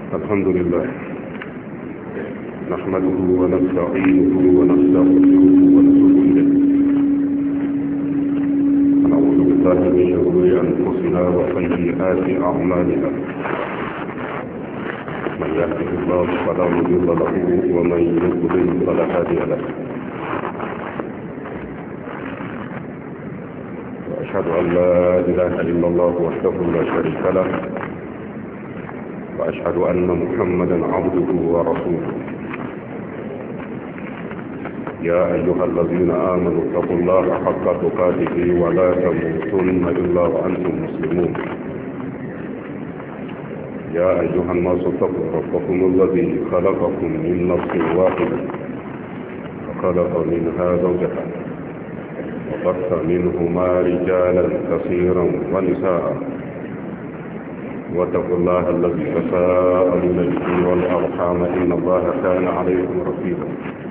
الحمد لله نحمده ونستعينه ونستغفره ونتوب إليه ونعوذ بالله من شرور أنفسنا وسيئات أعمالنا من يهده الله فلا مضل له ومن يضلل فلا هادي له وأشهد أن لا إله إلا الله وحده لا شريك له وأشهد أن محمدا عبده ورسوله يا أيها الذين آمنوا اتقوا الله حق تقاته ولا تموتن إلا وأنتم مسلمون يا أيها الناس اتقوا ربكم الذي خلقكم من نفس واحدة وخلق منها زوجها وبث منهما رجالا كثيرا ونساء واتقوا الله الذي تساءلون به والأرحام إن الله كان عليكم رقيبا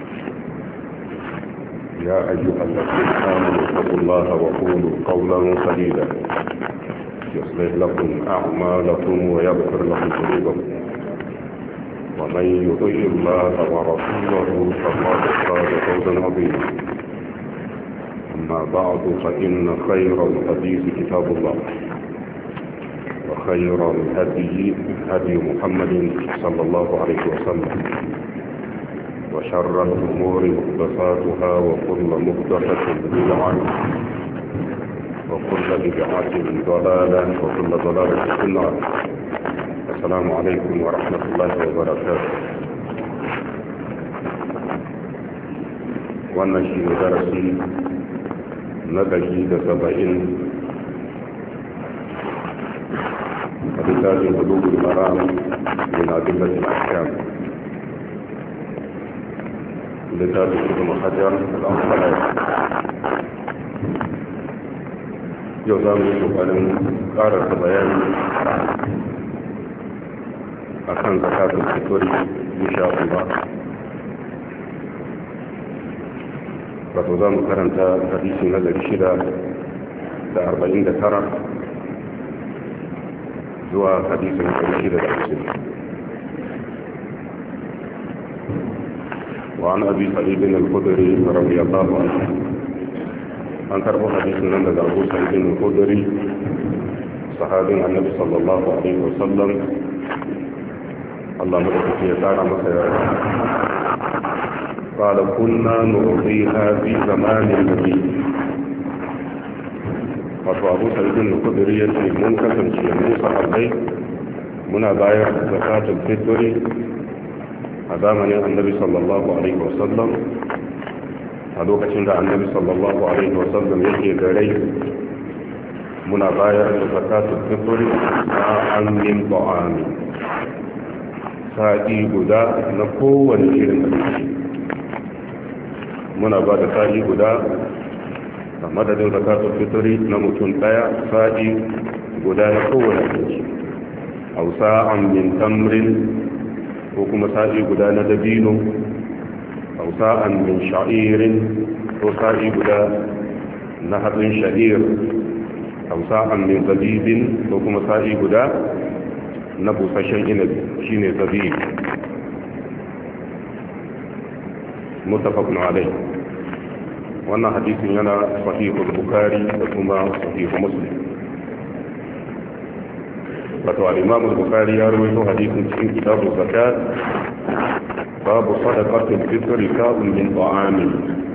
يا أيها الذين آمنوا اتقوا الله وقولوا قولا سديدا يصلح لكم أعمالكم ويغفر لكم ذنوبكم ومن يطع الله ورسوله فقد فاز فوزا عظيما أما بعد فإن خير الحديث كتاب الله وخير الهدي هدي محمد صلى الله عليه وسلم وشر الأمور محدثاتها وكل محدثة بدعة وكل بدعة ضلالة وكل ضلالة في النار. السلام عليكم ورحمة الله وبركاته. ونشي درسي نبجي سبعين كتاب بلوغ المرام من أدلة الأحكام كتاب ابن حجر الأنصاري يوزام سؤال قارة بيان أكان زكاة الفطر إن شاء الله وتوزام كرنت حديث نزل شدة 49 zuwa hadisin ƙarshe da ƙarshe وعن أبي سعيد الخدري رضي الله عنه أن تربو حديثنا لدى أبو سعيد الخدري صحابي النبي صلى الله عليه وسلم الله مدد في يسار مسيرا قال كنا نعطيها في زمان النبي wato abu sa'idin da kudiri ya ce mun kasance mu sahabbai muna bayar da zakatul fitri a zamanin annabi sallallahu alaihi wasallam a lokacin da annabi sallallahu alaihi wasallam yake da rai muna bayar da zakatul fitri sa'an min ta'ami sa'i guda na kowane irin abinci muna ba da sa'i guda a madadin zakatul fitri na mutum daya sa'i guda na kowane abinci aw sa'an min tamrin ko kuma sa'i guda na dabino aw sa'an min sha'irin ko sa'i guda na hatsin sha'ir aw sa'an min zabibin ko kuma sa'i guda na busasshen inabi shine zabib muttafaqun alayh. wannan hadisin yana sahihul bukhari da kuma sahihul muslim wato al-imam al-bukhari ya rawaito hadisin cikin kitabul zakat babu sadaqatul fitri ka'un min ta'amin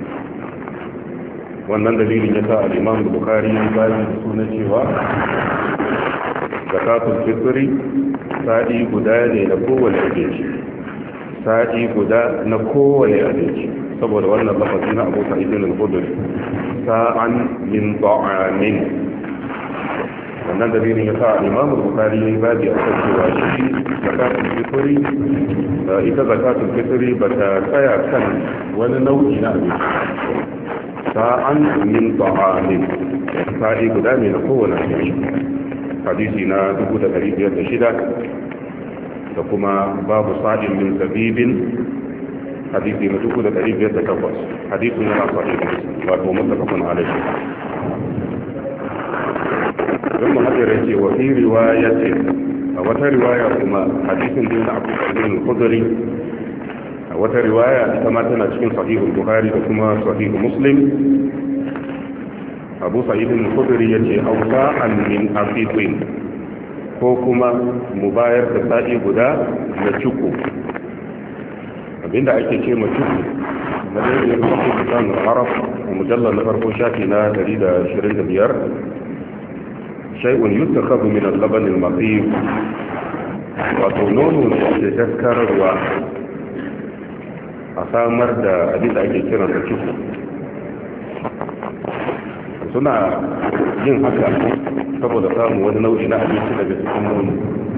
wannan dalilin yasa al-imam al-bukhari ya bayyana sunan cewa zakatul fitri sa'i guda ne na kowane abinci sa'i guda na kowane abinci saboda wannan lafazi na Abu Sa'id al-Khudri sa'an min ta'amin wannan dalilin ya sa Imam Bukhari ya babi a kan cewa shi zakatul fitri ita zakatul fitri ba ta tsaya kan wani nau'i na abinci sa'an min ta'amin sa'i guda ne na kowane abinci hadisi na 1506 da kuma babu sa'in min zabibin hadisi na 1508 hadisin yana sahih wato muttafaqun alayhi ibn hajar yace wa fi riwayatin a wata riwaya kuma hadisin da na Abu Sa'id al-Khudri a wata riwaya ita ma tana cikin sahihul Bukhari da kuma sahihul Muslim Abu Sa'id al-Khudri yace awsa'an min afiqin ko kuma mu bayar da sa'i guda na cuku abinda ake ce ma cuku na daidai rufin lisan arab a mujallar na farko shafi na 125 shay'un yuttakhadhu min al-laban al-maqif wato nono ne ke daskararwa a samar da abinda ake kira da cuku suna yin haka saboda samun wani nau'i na abinci daga cikin nono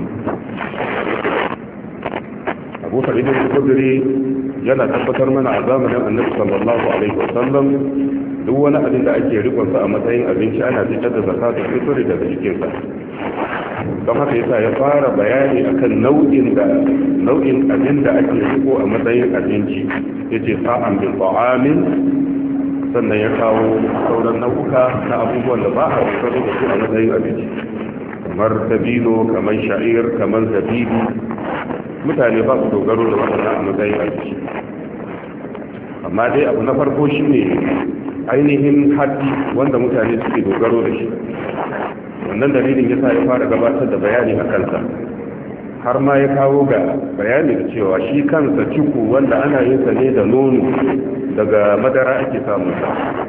Abu Sa'id al-Khudri yana tabbatar mana a zamanin Annabi sallallahu alaihi wasallam duk wani abin da ake rikon sa a matsayin abinci ana fitar da zakatul fitr daga cikin sa don haka yasa ya fara bayani akan nau'in abin da ake riko a matsayin abinci yace sa'an bil ta'amin sannan ya kawo sauran nau'uka na abubuwan da ba a fitar da su a matsayin abinci kamar dabino kamar sha'ir kamar zabibi mutane ba su dogaro da waɗannan a matsayin abinci amma dai abu na farko shi ne ainihin haddi wanda mutane suke dogaro da shi wannan dalilin ya sa ya fara gabatar da bayani a kansa har ma ya kawo ga bayani da cewa shi kansa ciku wanda ana yin sa ne da nono daga madara ake samun sa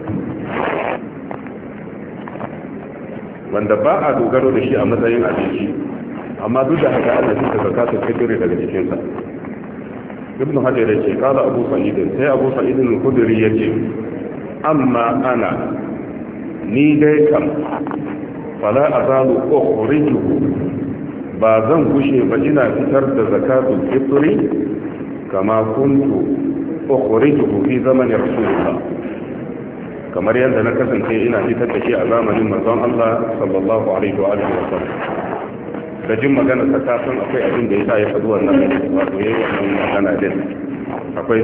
wanda ba a dogaro da shi a matsayin abinci amma duk da haka Allah shi ta zakatul fitr daga cikin sa ibnu hajar yace kala abu sa'id sai abu sa'id al-khudri yace amma ana ni dai kam fala azalu ukhrijuhu ba zan gushe ba ina fitar da zakatul fitr kama kuntu ukhrijuhu fi zamanin rasulullah kamar yadda na kasance ina fitar da shi a zamanin manzon Allah sallallahu alaihi wa alihi wasallam da jin magana ta san akwai abin da yasa ya faɗi wannan wato yayi wannan magana din akwai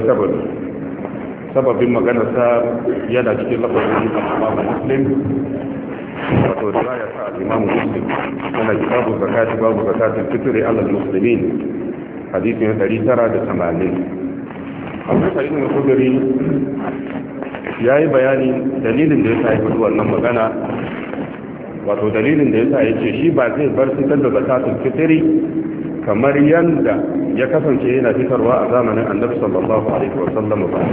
sababin magana sa yana cikin lafazin Imam Muslim wato riwaya ta Imam Muslim yana kitabu zakati babu zakatul fitr ala al-muslimin hadisi 980 Abu Sa'id al-Khudri yayi bayani dalilin da yasa ya faɗi wannan magana wato dalilin da yasa yace shi ba zai bar fitar da zakatul fitri kamar yanda ya kasance yana fitarwa a zamanin Annabi sallallahu alaihi wasallam ba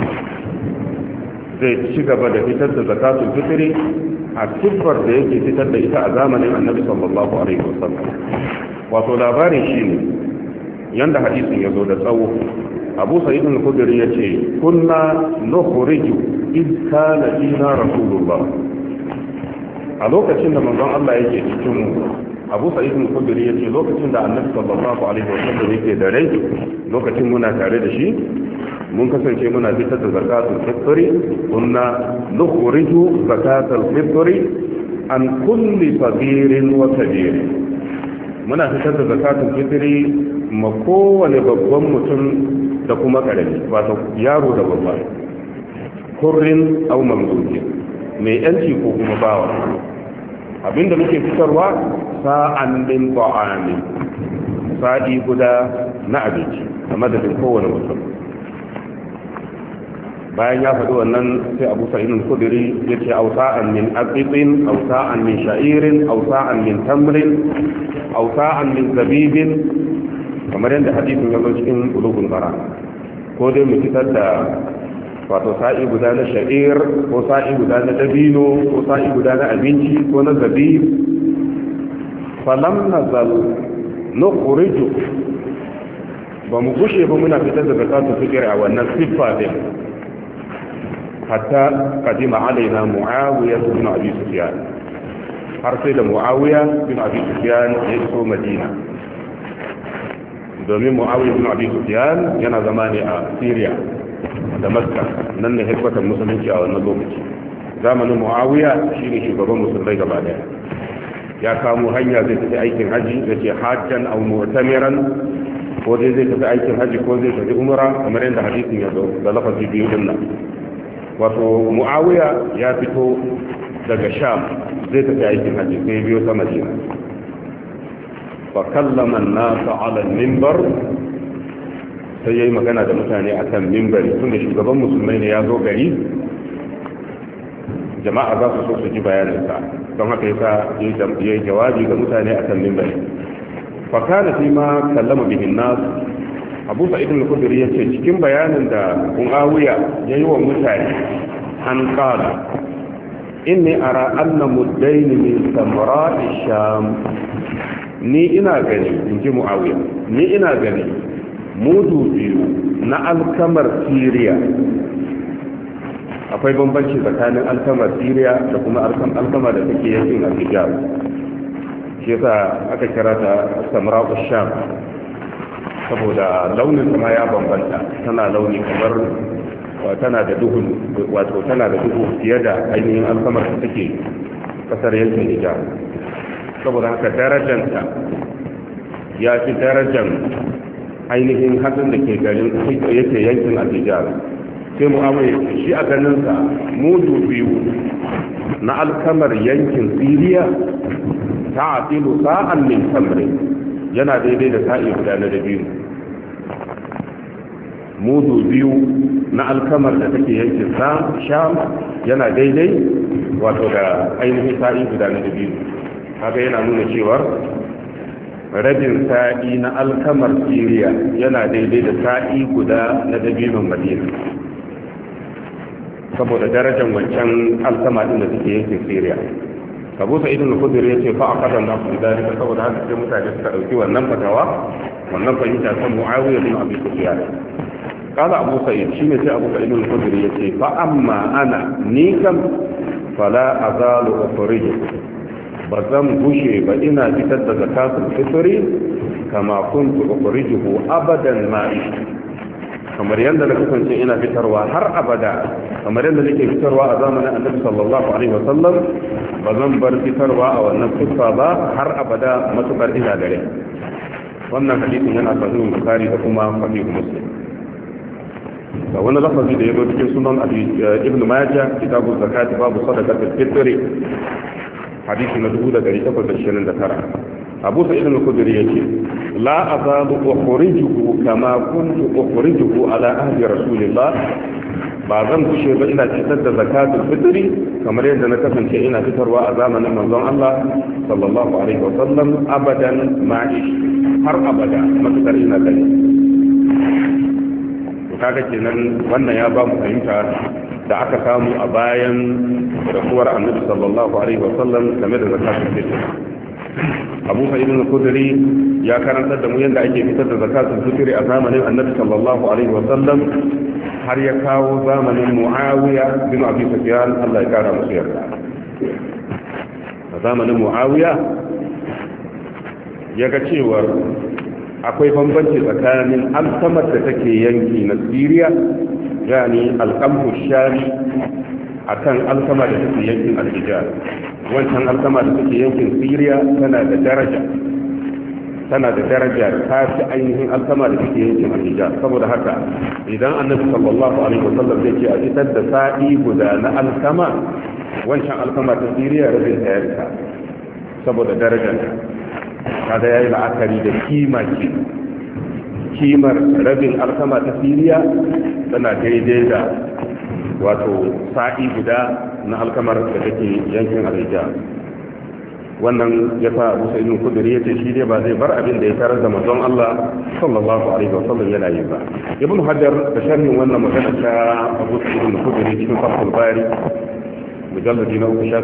zai ci gaba da fitar da zakatul fitri a sifar da yake fitar da ita a zamanin Annabi sallallahu alaihi wasallam wato labarin shine yanda hadisin yazo da tsawo Abu Sa'id al-Khudri yace kunna nukhriju id kana ina rasulullah a lokacin da manzon Allah yake cikin mu Abu Sa'id al-Khudri yace lokacin da Annabi sallallahu alaihi wasallam yake da rai lokacin muna tare da shi mun kasance muna fitar da zakatul fitri kunna nukhriju zakatul fitri an kulli sagirin wa kabir muna fitar da zakatul fitri ma kowane babban mutum da kuma karami wato yaro da babba kurrin aw mamlukin mai yanci ko kuma bawa abinda muke fitarwa sa'an min ta'ami sa'i guda na abinci a madadin kowane mutum bayan ya faɗi wannan sai Abu Sa'id al-Khudri yace aw sa'an min aqitin aw sa'an min sha'irin aw sa'an min tamrin aw sa'an min zabibin kamar yadda hadisin ya zo cikin bulugul mara ko dai mu fitar da wato sa'i guda na sha'ir ko sa'i guda na dabino ko sa'i guda na abinci ko na zabib falam nazal nukhriju ba mu gushe ba muna fitar da zakatul fitr a wannan siffa din hatta qadima alaina muawiya ibn abi sufyan har sai da muawiya ibn abi sufyan ya iso madina domin muawiya ibn abi sufyan yana zama ne a syria da makka nan ne headquarter musulunci a wannan lokaci zamanin muawiya shine shugaban musulmai gaba daya ya kamo hanya zai tafi aikin haji yace hajjan aw mu'tamiran ko dai zai tafi aikin haji ko zai tafi umra kamar yadda hadisin ya zo da lafazi biyu din nan wato muawiya ya fito daga sham zai tafi aikin haji sai biyo ta madina fa kallama an-nas 'ala al-minbar sai yayi magana da mutane akan minbari tunda shugaban musulmai ne ya zo gari jama'a za su so su ji bayaninsa don haka yasa yayi jawabi ga mutane akan minbari fa kana fi ma kallama bihi an-nas Abu Sa'id al-Khudri yace cikin bayanin da Muawiya yayi wa mutane an qala inni ara anna muddayn min samra'i sham ni ina gani inji Muawiya ni ina gani mudu biyu na alkamar Syria akwai bambanci tsakanin alkamar Syria da kuma alkama da take yankin Al-Hijaz shi yasa aka kira ta samra'u sham saboda launin sama ya bambanta tana launi kamar tana da duhu wato tana da duhu fiye da ainihin alkamar da take kasar yankin Hijaz saboda haka darajanta ya fi darajan ainihin hatsin da ke garin yake yankin Hijaz sai Muawiya shi a ganinsa mudu biyu na alkamar yankin Syria ta atilu sa'an min tamri yana daidai da sa'i guda na dabino mudu biyu na alkamar da take yankin Sham yana daidai wato da ainihin sa'i guda na dabino haka yana nuna cewar rabin sa'i na alkamar Syria yana daidai da sa'i guda na dabinon Madina saboda darajar wancan alkama din da take yankin Syria Abu Sa'id al-Khudri yace fa aqada nasu dalika saboda haka sai mutane suka dauki wannan fatawa wannan fahimta ta Muawiya bin Abi Sufyan kala Abu Sa'id shine sai Abu Sa'id al-Khudri yace fa amma ana ni kam fala azalu ukhriju bazan bushe ba ina fitar da zakatul fitri kama kuntu ukhrijuhu abadan ma'i kamar yadda na kasance ina fitarwa har abada kamar yadda nake fitarwa a zamanin Annabi sallallahu alaihi wasallam ba zan bar fitarwa a wannan kufa ba har abada matukar ina dare wannan hadisin yana sahih Bukhari da kuma sahih Muslim da wani lafazi da ya zo cikin sunan Ibn Majah kitabu zakat babu sadaqatul fitr hadisi na 1829 Abu Sa'id al-Khudri yake la azalu ukhrijuhu kama kuntu ukhrijuhu ala ahdi Rasulillah ba zan kushe ba ina fitar da zakatul fitri kamar yadda na kasance ina fitarwa a zamanin manzon Allah sallallahu alaihi wa sallam abadan ma'ish har abada matukar ina gani to kaga kenan wannan ya ba mu fahimta da aka samu a bayan rasuwar Annabi sallallahu alaihi wa sallam game da zakatul fitri Abu Sa'id al-Khudri ya karantar da mu yadda ake fitar da zakatul fitri a zamanin Annabi sallallahu alaihi wa sallam har ya kawo zamanin Muawiya bin Abi Sufyan Allah ya kara musu yarda a zamanin Muawiya ya ga cewar akwai bambanci tsakanin alkamar da take yanki na Syria yani alqamhu shami akan alkama da take yankin Al-Hijaz wancan alkama da take yankin Syria tana da daraja ta fi ainihin alkama da take yankin Al-Hijaz saboda haka idan Annabi sallallahu alaihi wasallam zai ce a fitar da sa'i guda na alkama wancan alkama ta Syria rabin ta yarda saboda darajar kada yayi la'akari da kimar rabin alkama ta Syria tana daidai da wato sa'i guda na alkamar da take yankin Al-Hijaz wannan ya sa Abu Sa'id al-Khudri yace shi dai ba zai bar abin da ya tarar da manzon Allah sallallahu alaihi wa sallam yana yi ba Ibn Hajar da sharhin wannan magana ta Abu Sa'id al-Khudri cikin Fathul Bari mujalladi na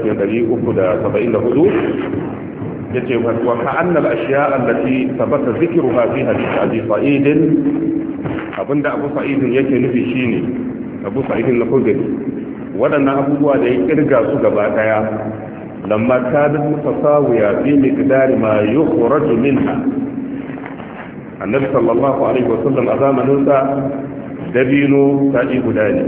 374 yace wa ka'anna al-ashya' allati thabata dhikruha fi hadith Abi Sa'id abinda Abu Sa'id yake nufi shine Abu Sa'id al-Khudri wadannan abubuwa da ya kirga su gaba daya lamma kanat mutasawiya fi miqdar ma yukhraj minha Annabi sallallahu alaihi wa sallam a zamanin sa dabino sa'i guda ne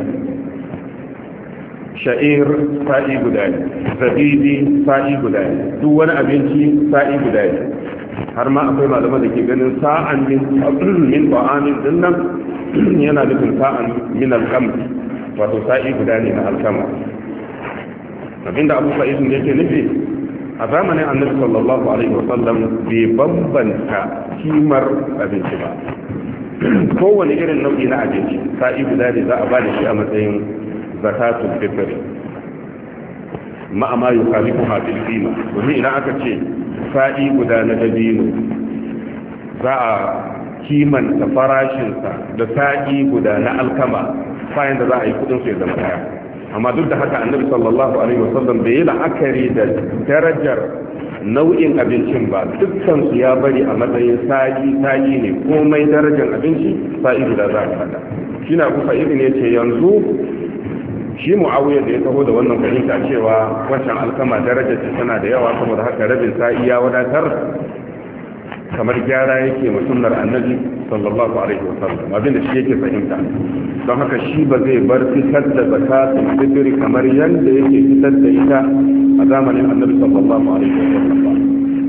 sha'ir sa'i guda ne zabibi sa'i guda ne duk wani abinci sa'i guda ne har ma akwai malaman da ke ganin sa'an min ta'amin dinnan yana nufin sa'an min al-qamh wato sa'i guda ne na alkama abinda Abu Sa'id yake nufi a zamanin annabi sallallahu alaihi wasallam bai bambanta kimar abinci ba. Kowane irin nau'i na abinci sa'i guda ne za a ba da shi a matsayin zakatul fitr ma'a ma yukhalifu hadil qima. domin idan aka ce sa'i guda na dabino za a kimanta farashinsa da sa'i guda na alkama bayan da za a yi kudin su ya zama daya. amma duk da haka annabi sallallahu alaihi wasallam bai yi la'akari da darajar nau'in abincin ba, dukkan su ya bari a matsayin sa'i ne, komai darajar abinci sa'i guda za a fada. shi na kusa irin ya ce yanzu shi mu'awiyar da ya taho da wannan fahimta cewa wancan alkama darajar ta tana da yawa, saboda haka rabin sa'i ya wadatar, kamar gyara yake sunnar annabi sallallahu alaihi wasallam, abinda shi yake fahimta. don haka shi ba zai bar fitar da zakatul fitr kamar yanda yake fitar da ita a zamanin annabi sallallahu alaihi wasallam ba.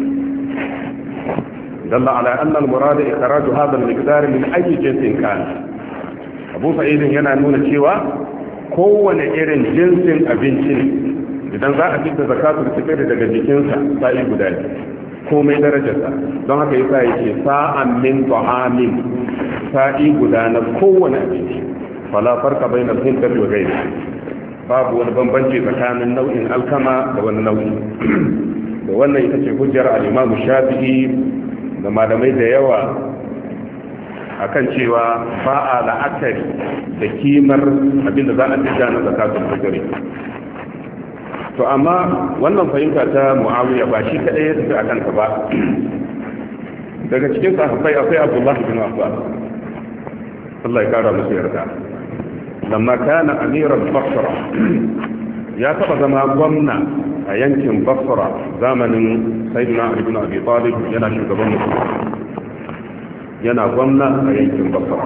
dalla ala anna al-murad ikhraj hadha al-miqdar min ayyi jinsin kana. Abu Sa'id yana nuna cewa kowane irin jinsin abinci ne, idan za a fitar zakatul fitr daga jikinsa sa'i guda ne, komai darajarsa. don haka yasa yake sa'an min ta'amin, sa'i guda na kowane abinci. fala farqa bayna al-hindar wa ghayri, babu wani bambanci tsakanin nau'in alkama da wani nau'i. da wannan ita ce hujjar al-Imam Shafi'i da malamai da yawa akan cewa ba a la'akari da kimar abinda za a fitar na zakatul fitr. to amma wannan fahimta ta Muawiya ba shi kadai ya tafi akan ta ba. daga cikin sahabbai akwai Abdullah bin Abbas, Allah ya kara musu yarda. lamma kana amiran Basra, ya taba zama gwamna a yankin Basra zamanin Sayyidina Ali bin Abi Talib, yana shugaban musulmi, yana gwamna a yankin Basra.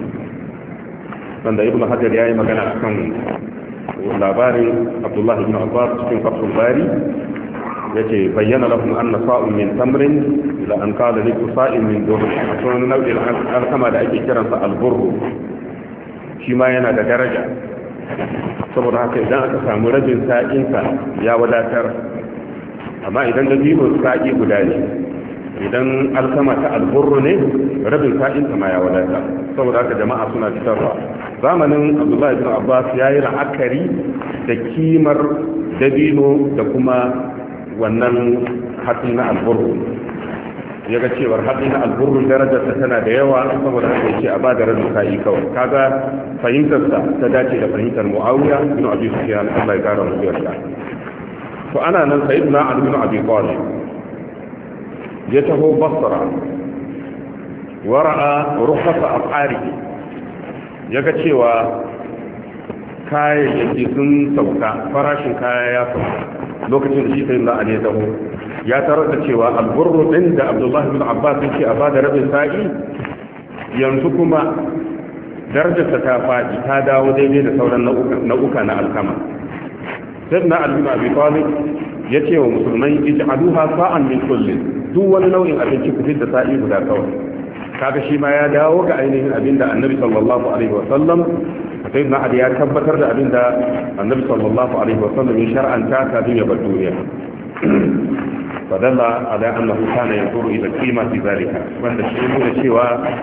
wanda Ibn Hajar ya yi magana akan labarin Abdullahi ibn Abbas cikin Fathul Bari, yace bayyana lahum anna sa'un min tamrin ila an qala li sa'in min dur. akwai nau'in alkama da ake kiransa al-burr, shi ma yana da daraja, saboda haka idan aka samu rabin sa'insa ya wadatar. amma idan dabino sa'i guda ne, idan alkama ta al-burr ne, rabin sa'insa ma ya wadatar. saboda haka jama'a suna fitarwa. zamanin Abdullahi ibn Abbas ya yi la'akari da kimar dabino da kuma wannan hatsi na alburru. ya ga cewar hatsi na alburru darajarsa tana da yawa, saboda haka ce a ba da rabin sa'i kawai. kaga fahimtarsa ta dace da fahimtar Muawiya ibn Abi Sufyan, Allah ya kara musu yarda. to ana nan sayyidina Ali ibn Abi Talib ya taho Basra, wara'a rukhsa af'arihi, ya ga cewa kayayyaki sun sauka, farashin kaya ya sauka. lokacin da shi sai na Ali ya taho, ya tarar da cewa alburru din da Abdullah bin Abbas yake a bada rabin sa'i, yanzu kuma darajarsa ta faɗi, ta dawo daidai da sauran nau'uka na alkama. sai na Ali bin Abi Talib ya ce wa musulmai, ij'aluha sa'an min kullin, duk wani nau'in abinci ku fitta sa'i guda kawai. kaga shi ma ya dawo ga ainihin abinda Annabi sallallahu alaihi wa sallam, sai na Ali ya tabbatar da abinda Annabi sallallahu alaihi wa sallam ya shar'anta kafin ya bar duniya. fadalla ala annahu kana yanzuru ila qima fi zalika, wanda shi ne da cewa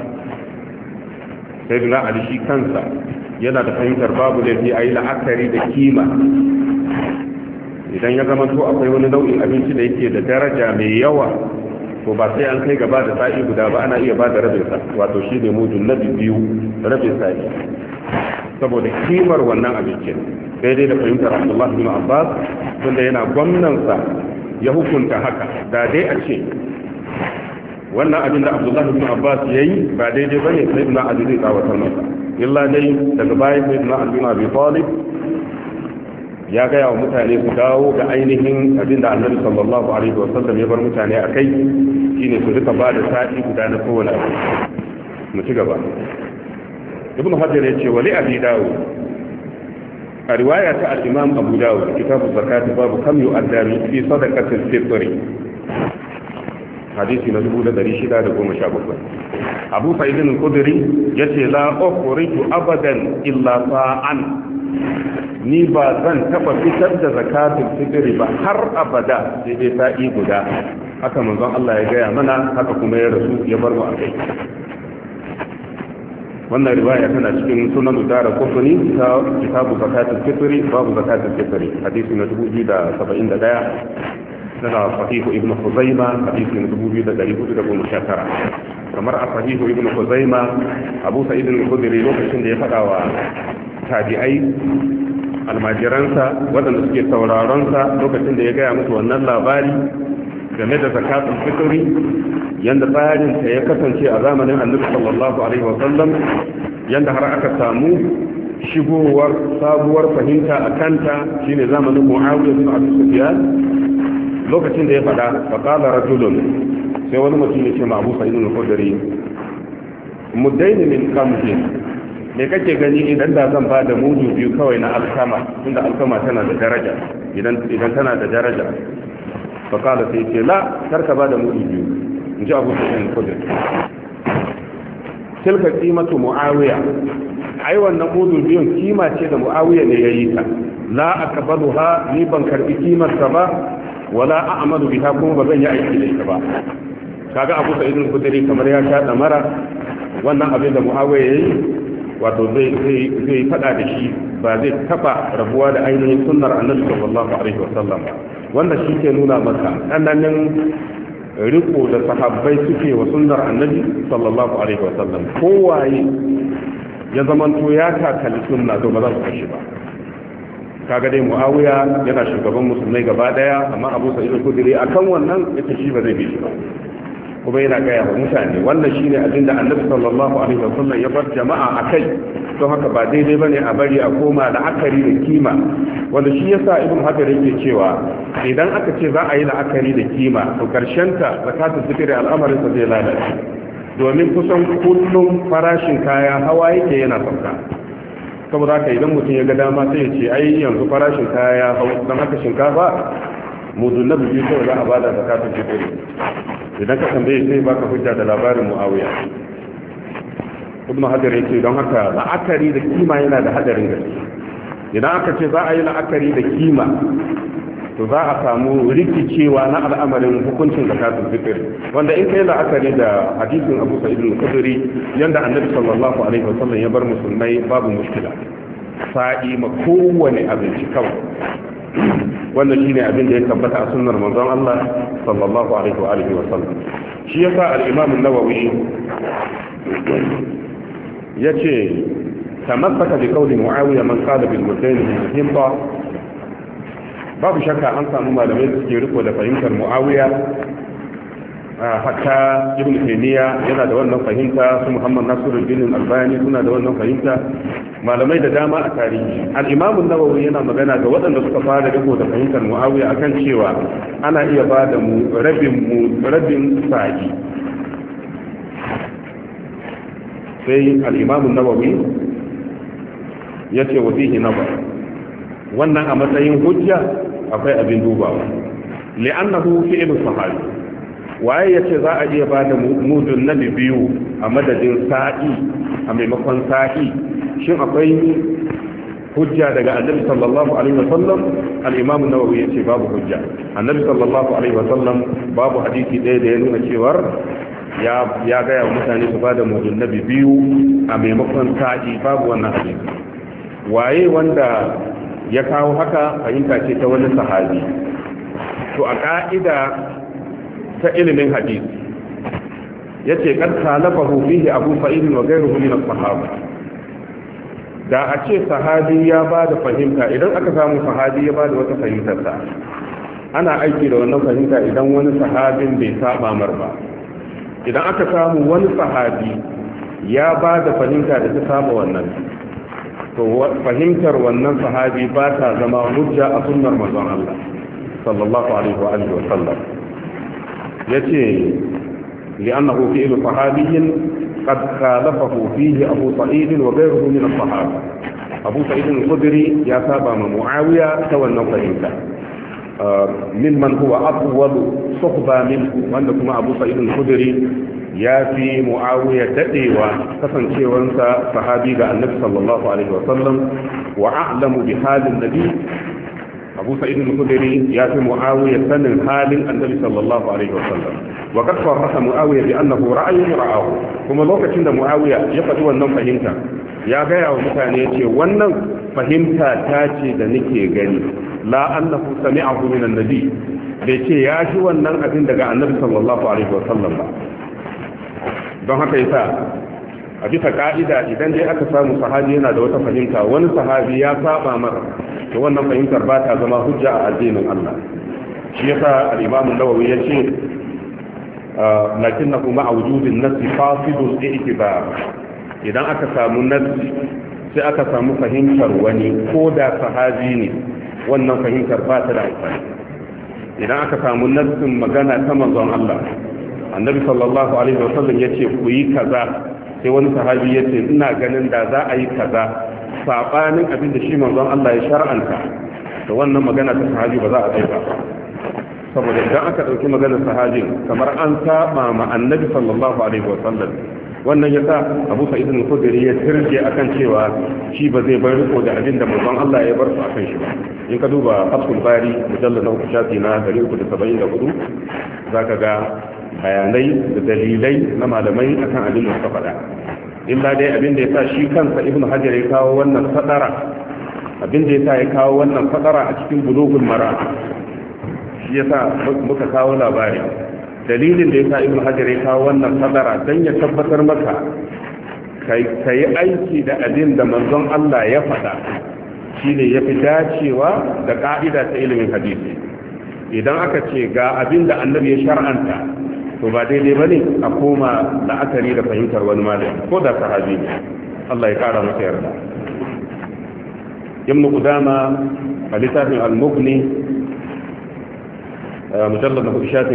sai na Ali shi kansa yana da fahimtar babu laifi a yi la'akari da kima. idan ya zama to akwai wani nau'in abinci da yake da daraja mai yawa, to ba sai an kai gaba da sa'i guda ba, ana iya ba da rabin sa, wato shi ne mudun nabi biyu, rabin sa'i, saboda kimar wannan abincin. daidai da fahimtar Abdullah bin Abbas, tunda yana gwamnansa ya hukunta haka. da dai a ce wannan abin da Abdullah bin Abbas yayi ba daidai bane, sai ibn Ali zai tsawatar masa. illa dai daga bayan sai ibn Ali bin Abi Talib ya gaya wa mutane su dawo ga ainihin abin da Annabi sallallahu alaihi wa sallam ya bar mutane a kai, shine su duka ba da sa'i guda na kowane abu. mu ci gaba. Ibn Hajar ya ce wali Abi Dawud, a riwaya ta al-Imam Abu Dawud, kitabu zakati, babu kam yu'adda fi sadaqatil fitr, hadisi na 1617. Abu Sa'id al-Khudri yace la ukhriju abadan illa sa'an, ni ba zan taba fitar da zakatul fitri ba har abada sai dai sa'i guda. Haka manzon Allah ya gaya mana, haka kuma ya rasu ya bar mu a kai. wannan riwaya tana cikin sunan Daraqutni ta kitabu zakatul fitri babu zakatul fitri hadisi na 2071 tana sahihu ibn Khuzaimah hadisi na 2419 kamar a sahihu ibn Khuzaimah Abu Sa'id al-Khudri lokacin da ya faɗa wa tabi'ai almajiransa waɗanda suke sauraron sa lokacin da ya gaya musu wannan labari game da zakatul fitri yanda tsarin ta ya kasance a zamanin Annabi sallallahu alaihi wasallam yanda har aka samu shigowar sabuwar fahimta a kanta shine zamanin Muawiya bin Abi Sufyan lokacin da ya faɗa fa qala rajulun sai wani mutum ya ce ma Abu Sa'id al-Khudri mudayn min qamhin me kake gani idan da zan ba da mudu biyu kawai na alkama tunda alkama tana da daraja idan tana da daraja fa qala sai ce la karka ba da mudu biyu inji Abu Sa'id al-Khudri tilka qimatu Muawiya ai wannan mudu biyun kima ce da Muawiya ne yayi ta la akbaluha ni ban karbi kimar ta ba wala a'malu biha kuma ba zan yi aiki da ita ba kaga Abu Sa'id al-Khudri kamar ya sha damara wannan abin da Muawiya yayi wato zai fada da shi ba zai taba rabuwa da ainihin sunnar Annabi sallallahu alaihi wasallam wanda shi ke nuna maka annanin riko da sahabbai suke wa sunnar Annabi sallallahu alaihi wasallam kowaye ya zamanto ya takali sunna to ba za su kashi ba kaga dai Muawiya yana shugaban musulmai gaba daya amma Abu Sa'id al-Khudri akan wannan yake shi ba zai bi shi ba kuma yana gaya wa mutane wannan shine abinda Annabi sallallahu alaihi wasallam ya bar jama'a akai don haka ba daidai bane a bari a koma la'akari da kima wanda shi yasa Ibn Hajar yake cewa idan aka ce za a yi la'akari da kima to karshen ta zakatul fitr al'amarin sa zai lalace domin kusan kullum farashin kaya hawa yake yana sauka saboda haka idan mutum ya ga dama sai ya ce ai yanzu farashin kaya ya hau don haka shinkafa mudun na biyu kawai za a bada zakatun fitr idan ka tambaye sai baka hujja da labarin Muawiya Ibn Hajar yake don haka la'akari da kima yana da hadarin gaske idan aka ce za a yi la'akari da kima to za a samu rikicewa na al'amarin hukuncin zakatun fitr wanda in kai la'akari da hadisin Abu Sa'id al-Khudri yanda Annabi sallallahu alaihi wasallam ya bar musulmai babu mushkila sa'i ma kowane abinci kawai wannan shine abin da ya tabbata a sunnar manzon Allah sallallahu alaihi wa alihi wasallam shi yasa al-Imam an-Nawawi yace tamassaka bi qawli Muawiya man qala bil mudayn himba babu shakka an samu malamai da suke riko da fahimtar Muawiya hatta Ibn Taymiyyah yana da wannan fahimta su Muhammad Nasiruddin Albani suna da wannan fahimta malamai da dama a tarihi al-Imam an-Nawawi yana magana ga waɗanda suka fara riko da fahimtar Muawiya akan cewa ana iya ba da rabin sa'i sai al-Imam an-Nawawi yace wa fihi nazar wannan a matsayin hujja akwai abin dubawa li'annahu fi'lu sahabi waye yace za a iya bada mudun nabi biyu a madadin sa'i a maimakon sa'i shin akwai hujja daga annabi sallallahu alaihi wasallam al-imam an-nawawi yace babu hujja annabi sallallahu alaihi wasallam babu hadisi ɗaya da ya nuna cewar ya ga ya mutane su bada mudun nabi biyu a maimakon sa'i babu wannan hadisi waye wanda ya kawo haka fahimta ce ta wani sahabi to a ka'ida ta ilimin hadisi yace kad khalafahu fihi Abu Sa'id wa ghayruhu min as-sahaba da a ce sahabi ya bada fahimta idan aka samu sahabi ya bada wata fahimtar sa ana aiki da wannan fahimta idan wani sahabin bai saba mar ba idan aka samu wani sahabi ya bada fahimta da ta saba wannan to fahimtar wannan sahabi ba ta zama hujja a sunnar manzon Allah sallallahu alaihi wa alihi wa sallam yace li'annahu fi'lu sahabiyyin qad khalafahu fihi Abu Sa'id wa ghayruhu min as-sahaba Abu Sa'id al-Khudri ya saba ma Muawiya ta wannan fahimta mimman huwa afwalu suhba minhu wanda kuma Abu Sa'id al-Khudri ya fi Muawiya dadewa kasancewarsa sahabi ga Annabi sallallahu alaihi wa sallam wa a'lamu bi halin nabi abu sa'id al-khudri ya fi muawiya sanin halin annabi sallallahu alaihi wasallam wa qad sarraha muawiya bi annahu ra'yun ra'ahu kuma lokacin da muawiya ya faɗi wannan fahimta ya gaya wa mutane yace wannan fahimta ta ce da nake gani la annahu sami'ahu min annabi bai ce ya ji wannan abin daga annabi sallallahu alaihi wasallam ba don haka yasa a bisa ka'ida idan dai aka samu sahabi yana da wata fahimta wani sahabi ya saba mara to wannan fahimtar ba ta zama hujja a addinin Allah shi yasa al-Imam an-Nawawi yace lakinnahu ma'a wujudin nass fasidul i'tibar idan aka samu nass sai aka samu fahimtar wani ko da sahabi ne wannan fahimtar ba ta da amfani idan aka samu nassin magana ta manzon Allah annabi sallallahu alaihi wasallam yace ku yi kaza sai wani sahabi yace ina ganin da za a yi kaza sabanin abin da shi manzon Allah ya shar'anta da wannan magana ta sahabi ba za a dauka saboda idan aka dauki maganar sahabi kamar an saba ma annabi sallallahu alaihi wasallam wannan yasa Abu Sa'id al-Khudri ya tirje akan cewa shi ba zai bar riko da abin da manzon Allah ya bar su akan shi ba in ka duba Fathul Bari mujallad na 3 shafi na 374 zaka ga bayanai da dalilai na malamai akan abin da suka faɗa illa dai abin da yasa shi kansa Ibn Hajar ya kawo wannan sadara abin da yasa ya kawo wannan sadara a cikin Bulughul Maram shi yasa muka kawo labari dalilin da yasa Ibn Hajar ya kawo wannan sadara dan ya tabbatar maka kai aiki da abin da manzon Allah ya faɗa shine yafi dacewa da ka'ida ta ilimin hadisi idan aka ce ga abin da annabi ya shar'anta to ba daidai bane a koma la'akari da fahimtar wani malami ko da sahabi ne Allah ya kara masa yarda Ibn Qudama a littafin al-Mughni mujallad na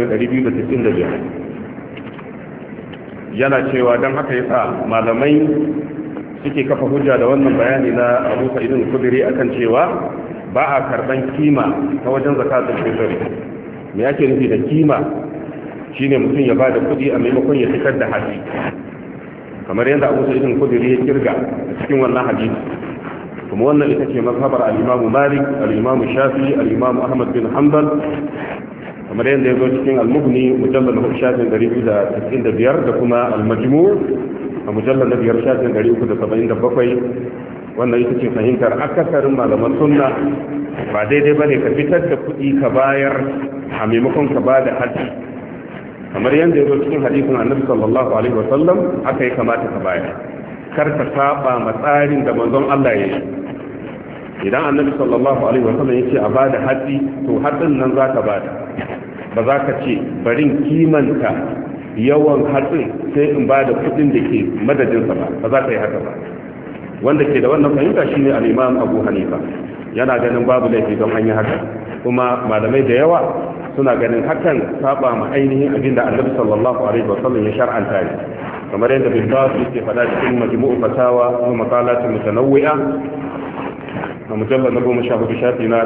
295 yana cewa dan haka yasa malamai suke kafa hujja da wannan bayani na Abu Sa'id al-Khudri akan cewa ba a karban kima ta wajen zakatul fitr me yake nufi da kima shine mutum ya bada kudi a maimakon ya fitar da haji kamar yadda Abu Sa'id al-Khudri ya kirga cikin wannan hadisi kuma wannan ita ce mazhabar al-Imam Malik al-Imam Shafi'i al-Imam Ahmad bin Hanbal kamar yadda ya zo cikin al-Mughni mujallal na shafin 295 da kuma al-Majmu' a mujallal na 5 shafin 377 wannan ita ce fahimtar akasarin malaman sunna ba daidai bane ka fitar da kuɗi ka bayar a maimakon ka ba da haji kamar yadda ya zo cikin hadisin annabi sallallahu alaihi wa sallam aka yi kamata ka bayar kar ka saba ma tsarin da manzon Allah ya yi idan annabi sallallahu alaihi wa sallam yace a bada haji to hadin nan zaka bada ba za ka ce barin kimanta yawan hatsin sai in bada kudin da ke madadinsa ba za ka yi haka ba wanda ke da wannan fahimta shine al-Imam Abu Hanifa yana ganin babu laifi don an yi haka kuma malamai da yawa suna ganin hakan saba ma ainihin abinda Annabi sallallahu alaihi wasallam ya shar'anta ne kamar yadda bin Baz yake faɗa cikin Majmu'u Fatawa wa Maqalat Mutanawwi'a a mujallad na 14 shafi na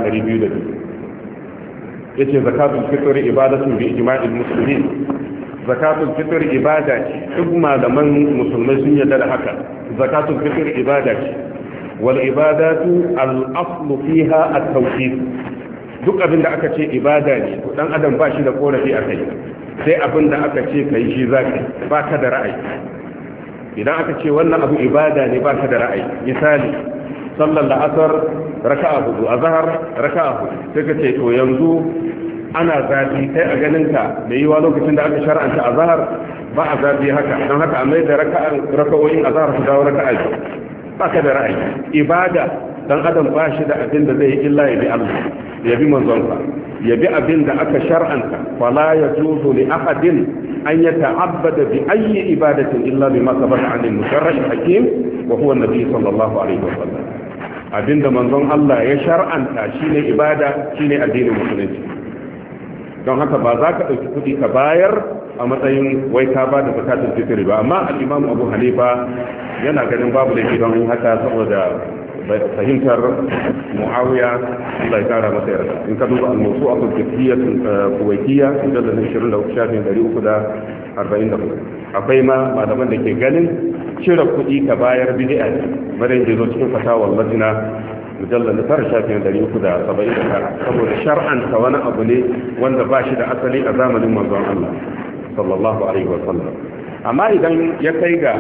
202 yace zakatul fitr ibadatun bi ijma'il muslimin zakatul fitr ibada ce duk malaman musulmai sun yarda da haka zakatul fitr ibada ce wal ibadatu al aslu fiha at tawqif duk abin da aka ce ibada ne to dan adam ba shi da korafi akai sai abin da aka ce kai shi zaka ba ka da ra'ayi idan aka ce wannan abu ibada ne ba ka da ra'ayi misali sallar la'asar raka'a hudu azhar raka'a hudu sai ka ce to yanzu ana zafi kai a ganinka da yiwa lokacin da aka shar'anta azhar ba a zafi haka don haka a mai da raka'o'in azhar su dawo raka'a biyu ba ka da ra'ayi ibada dan adam ba shi da abin da zai yi illa ya bi Allah ya bi manzonsa ya bi abin da aka shar'anta fala yajuzu li ahadin an yata'abbada bi ayyi ibadatin illa bima sabata 'an al-musharri' al-hakim wa huwa an-nabi sallallahu alaihi wa sallam abinda manzon Allah ya shar'anta shine ibada shine addinin musulunci don haka ba za ka ɗauki kuɗi ka bayar a matsayin wai ka ba da zakatun fitri ba amma al-imam Abu Hanifa yana ganin babu laifi don yin haka saboda fahimtar Muawiya Allah ya kara masa yarda in ka duba al-mawsu'atul fiqhiyyah kuwaitiyya mujallad 23 shafin 344 akwai ma malaman da ke ganin cire kuɗi ka bayar bid'a ne bare da zo cikin fatawar lajna mujallar na tara shafin 379 saboda shar'anta wani abu ne wanda ba shi da asali a zamanin manzon Allah sallallahu alaihi wa sallam. Amma idan ya kai ga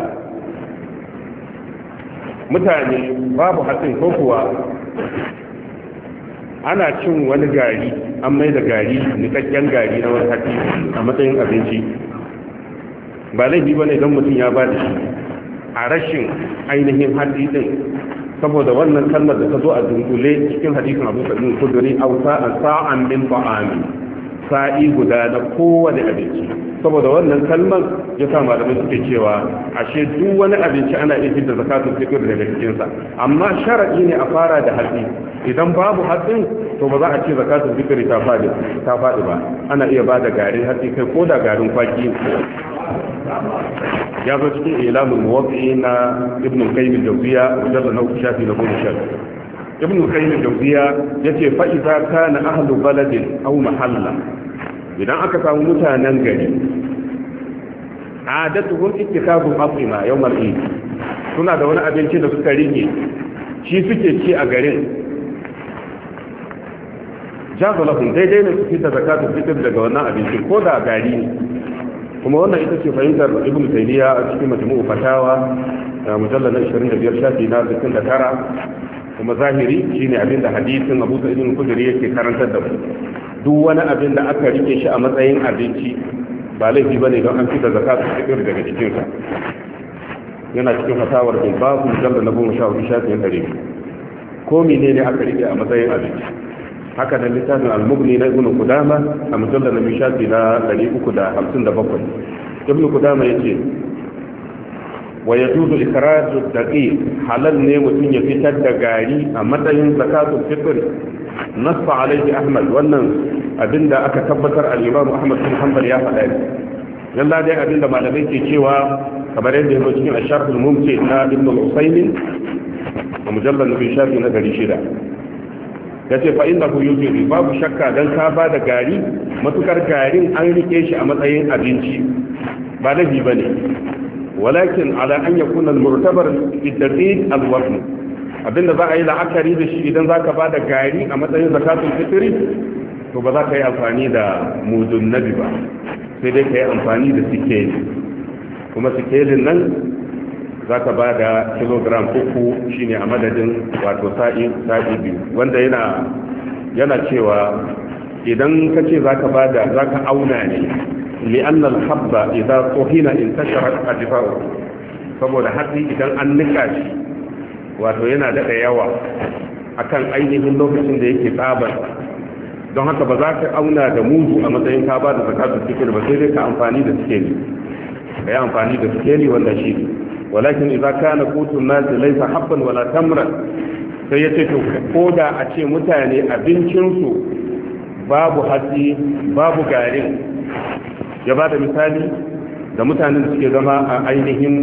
mutane babu hatsin ko kuwa ana cin wani gari an mai da gari nikakken gari na wani hatsi a matsayin abinci, ba laifi ba ne don mutum ya ba da shi a rashin ainihin hatsi din, saboda wannan kalmar da ta zo a dunkule cikin hadisin Abu Sa'id al-Khudri aw sa'an min ta'ami, sa'i guda na kowane abinci. Saboda wannan kalmar ya sa malamai suke cewa ashe duk wani abinci ana iya fitar zakatul fitr daga cikin sa, amma sharadi ne a fara da hatsi. Idan babu hatsin to ba za a ce zakatul fitr ta fadi ba, ana iya bada garin hatsi kai ko da garin kwaki. Ya zo cikin ilamul muwaqqi'i na Ibn Qayyim al-Jawziyya mujallad na 10 na 10. Ibn Qayyim al-Jawziyya yace fa idza kana ahlu baladin aw mahalla, idan aka samu mutanen gari adatuhum ittikabul atima yawm al-eid, suna da wani abinci da suka rike shi suke ci a garin, jaza lahum daidai ne su fita zakatul fitr daga wannan abinci ko da gari ne. Kuma wannan ita ce fahimtar Ibn Taymiyyah a cikin Majmu'u Fatawa mujallal na 25 shafi na 69, kuma zahiri shine abinda hadisin Abu Sa'id al-Khudri yake karantar da mu. Duk wani abin da aka rike shi a matsayin abinci ba laifi bane don an fita zakatul fitr daga cikin sa. Yana cikin fatawar bin babu mujallal na 14 shafi na 100. Ko menene aka rike a matsayin abinci? Haka da littafin al-Mughni na Ibn Qudama a mujallal na shafi na 357. Ibn Qudama yace wa yajuzu ikhraju ad-daqiq, halal ne mutum ya fitar da gari a matsayin zakatul fitr. Nassa alaihi Ahmad, wannan abinda aka tabbatar al-Imam Ahmad bin Hanbal ya faɗa ne. Yalla dai abinda malamai ke cewa kamar yadda yake cikin Asharh al-Mumti na Ibn al-Usaymin a mujallal na shafi na 600. Yace fa innahu yujibu, babu shakka dan ka ba da gari matukar garin an rike shi a matsayin abinci ba laifi bane, walakin ala an yakuna al-mu'tabar bid-daqiq al-wazn, abinda za a yi la'akari da shi idan za ka ba da gari a matsayin zakatun fitri, to ba za ka yi amfani da mudun nabi ba, sai dai ka yi amfani da sikeli. Kuma sikelin nan za ka ba da kilogram 3 shine a madadin wato sa'i 2, wanda yana cewa idan ka ce za ka auna ne li'annal habba idan tsohina in tashara ajifa'u, saboda hatsi idan an nika shi wato yana daɗa yawa akan ainihin lokacin da yake tsabar, don haka ba za ka auna da mudu a matsayin ka ba da zakatul fitr ba, sai dai ka amfani da sikeli, ka yi amfani da sikeli wanda shi ne. Walakin idza kana qutun nas laysa habban wala tamran, sai yace to ko da a ce mutane abincin su babu hatsi babu garin, ya ba da misali da mutanen da suke zama a ainihin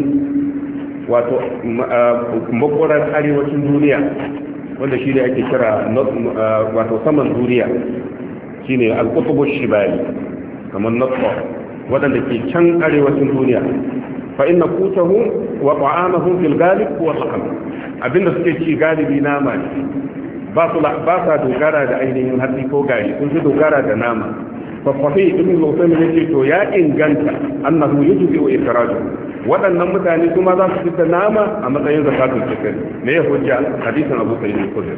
wato makwarar arewacin duniya, wanda shi ne ake kira wato saman duniya, shi ne al-qutbu shibali kamar natsa, waɗanda ke can arewacin duniya. Fa inna kutahu wa ta'amuhum fil ghalib huwa al-lahm, abinda suke ci galibi nama ne, ba sa dogara da ainihin hatsi ko gari, sun fi dogara da nama. Fafafi ibn al-Usaymin yace to ya inganta annahu yujibu ikraju, waɗannan mutane kuma za su fita nama a matsayin zakatul fitr. Me ya hujja? Hadisin Abu Sa'id al-Khudri,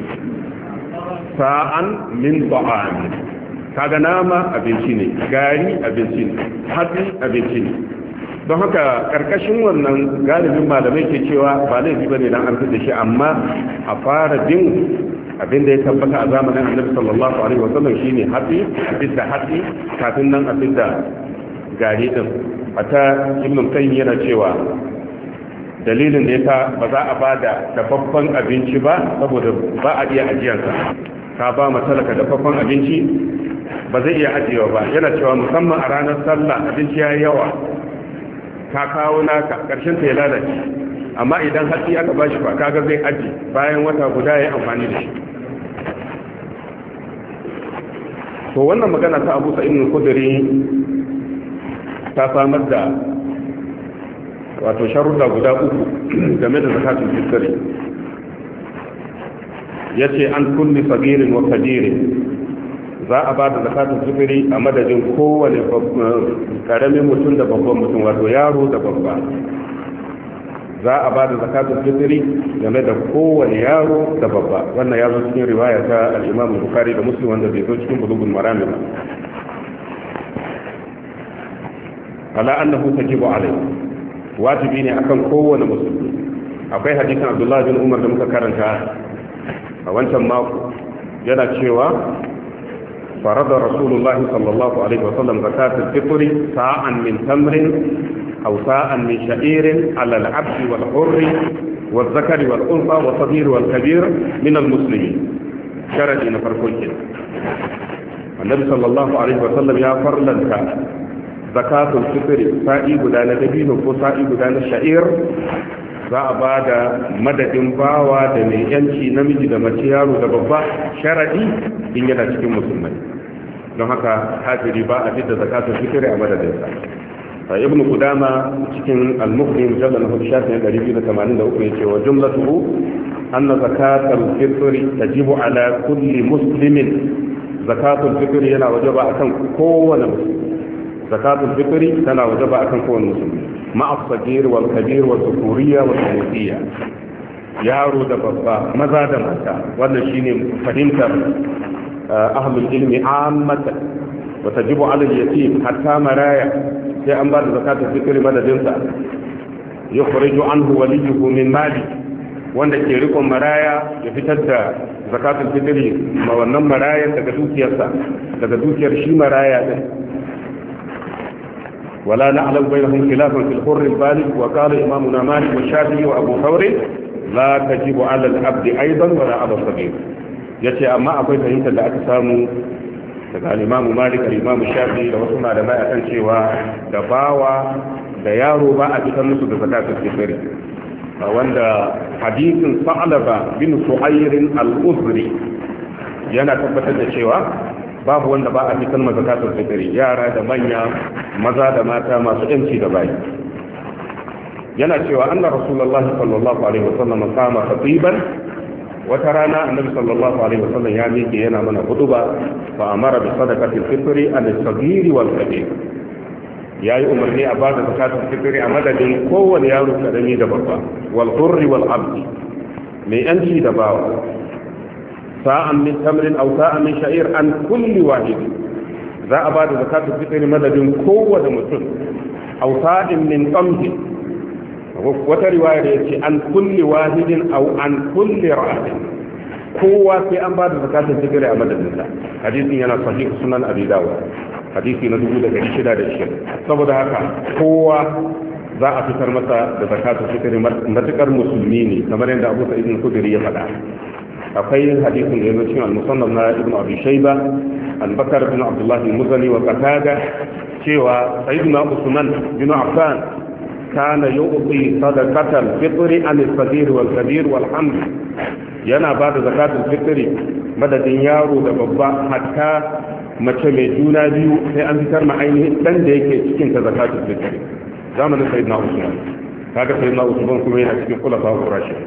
sa'an min ta'am, kaga nama abinci ne, gari abinci ne, hatsi abinci ne. Don haka karkashin wannan galibin malamai ke cewa ba laifi bane dan an fita shi, amma a fara bin abinda ya tabbata a zamanin Annabi sallallahu alaihi wasallam shine hatsi, abinda hatsi kafin nan abinda gari din. Ata Ibn Qayyim yana cewa dalilin da yasa ba za a bada dafaffen abinci ba saboda ba a iya ajiyarsa. Ka ba matalaka dafaffen abinci ba zai iya ajiyewa ba, yana cewa musamman a ranar sallah abinci yayi yawa, ka kawo naka karshen ta ya lalace, amma idan hatsi aka bashi ba kaga zai aji bayan wata guda ya amfani da shi. To wannan magana ta Abu Sa'id al-Khudri ta samar da wato sharuɗa guda 3 game da zakatul fitr. yace an kulli sagirin wa kabirin za a ba da zakatul fitri a madadin kowane karamin mutum da babban mutum, wato yaro da babba. Za a ba da zakatul fitri game da kowane yaro da babba. Wannan ya zo cikin riwaya ta al-Imam Bukhari da Muslim, wanda bai zo cikin Bulughul Maram ba. ala annahu tajibu alayhi, wajibi ne akan kowane musulmi. Akwai hadisin Abdullah bin Umar da muka karanta a wancan mako, yana cewa فرض رسول الله صلى الله عليه وسلم زكاة الفطر ساعا من تمر أو ساعا من شعير على العبد والحر والذكر والأنثى والصغير والكبير من المسلمين. شرط إن فرقل النبي صلى الله عليه وسلم يا فرلن زكاة الفطر سائي بدان دبين وسائي بدان الشعير za a ba da madadin bawa da mai yanci namiji da mace, yaro da babba, sharadi in yana cikin musulmai. Don haka kafiri ba a fidda zakatul fitr a madadinsa. Ibn Qudama cikin al-Mughni mujallal 283 yace wa jumlatuhu anna zakatul fitr tajibu ala kulli muslimin. Zakatul fitr yana wajaba akan kowane musulmi. Zakatul fitr tana wajaba akan kowane musulmi. ma'a sagir wal kabir wal dhukuriya wal unthiyya, yaro da babba, maza da mata. Wannan shine fahimtar ahlul ilmi ammatan. wa tajibu ala al-yatim hatta maraya, sai an ba da zakatul fitr madadin sa. yukhriju anhu waliyuhu min mali, wanda ke rikon maraya ya fitar da zakatul fitr ma wannan marayan daga dukiyarsa, daga dukiyar shi maraya din. ولا نعلم بينهم خلافا في الحر البالغ. وقال إمامنا مالك والشافعي وأبو ثور لا تجب على العبد أيضا ولا على الصغير. yace amma akwai fahimtar da aka samu daga al-Imam Malik, al-Imam Shafi'i da wasu malamai akan cewa da bawa da yaro ba a fitar musu da zakatul fitr, wanda hadisin Sa'laba bin Su'ayr al-Uzri yana tabbatar da cewa babu wanda ba a fitar ma zakatul fitr, yara da manya, maza da mata, masu yanci da bayi. Yana cewa anna rasulullahi sallallahu alaihi wasallam qama khatiban, wata rana annabi sallallahu alaihi wasallam ya miƙe yana mana hutuba, fa amara bi sadaqatil fitr al-saghir wal kabir. Yayi umarni a bada zakatul fitr a madadin kowane yaro karami da babba, wal hurri wal abdi, mai yanci da bawa. sa'an min tamrin aw sa'an min sha'ir an kulli wahid, za a ba da zakatul fitr madadin kowane mutum. aw sa'in min qamhi, wata riwaya da yace an kulli wahidin aw an kulli ra'atin, kowa sai an ba da zakatul fitr a madadin sa. Hadisin yana sahih sunan Abi Dawud, hadisi na 1620. saboda haka kowa za a fitar masa da zakatul fitr matukar musulmi ne, kamar yadda Abu Sa'id al-Khudri ya faɗa. akwai hadisin da ya zo cikin al-musannaf na Ibn Abi Shayba, al-Bakar bin Abdullah al-Muzani wa Qatada, cewa Sayyidina Usman bin Affan kana yu'ti sadaqatal fitr an al-saghir wal kabir wal hamd, yana ba da zakatul fitr madadin yaro da babba, hatta mace mai juna biyu sai an fitar ma ainihin dan da yake cikin ta zakatul fitr. Zamanin Sayyidina Usman, kaga Sayyidina Usman kuma yana cikin khulafa'ur rashidin.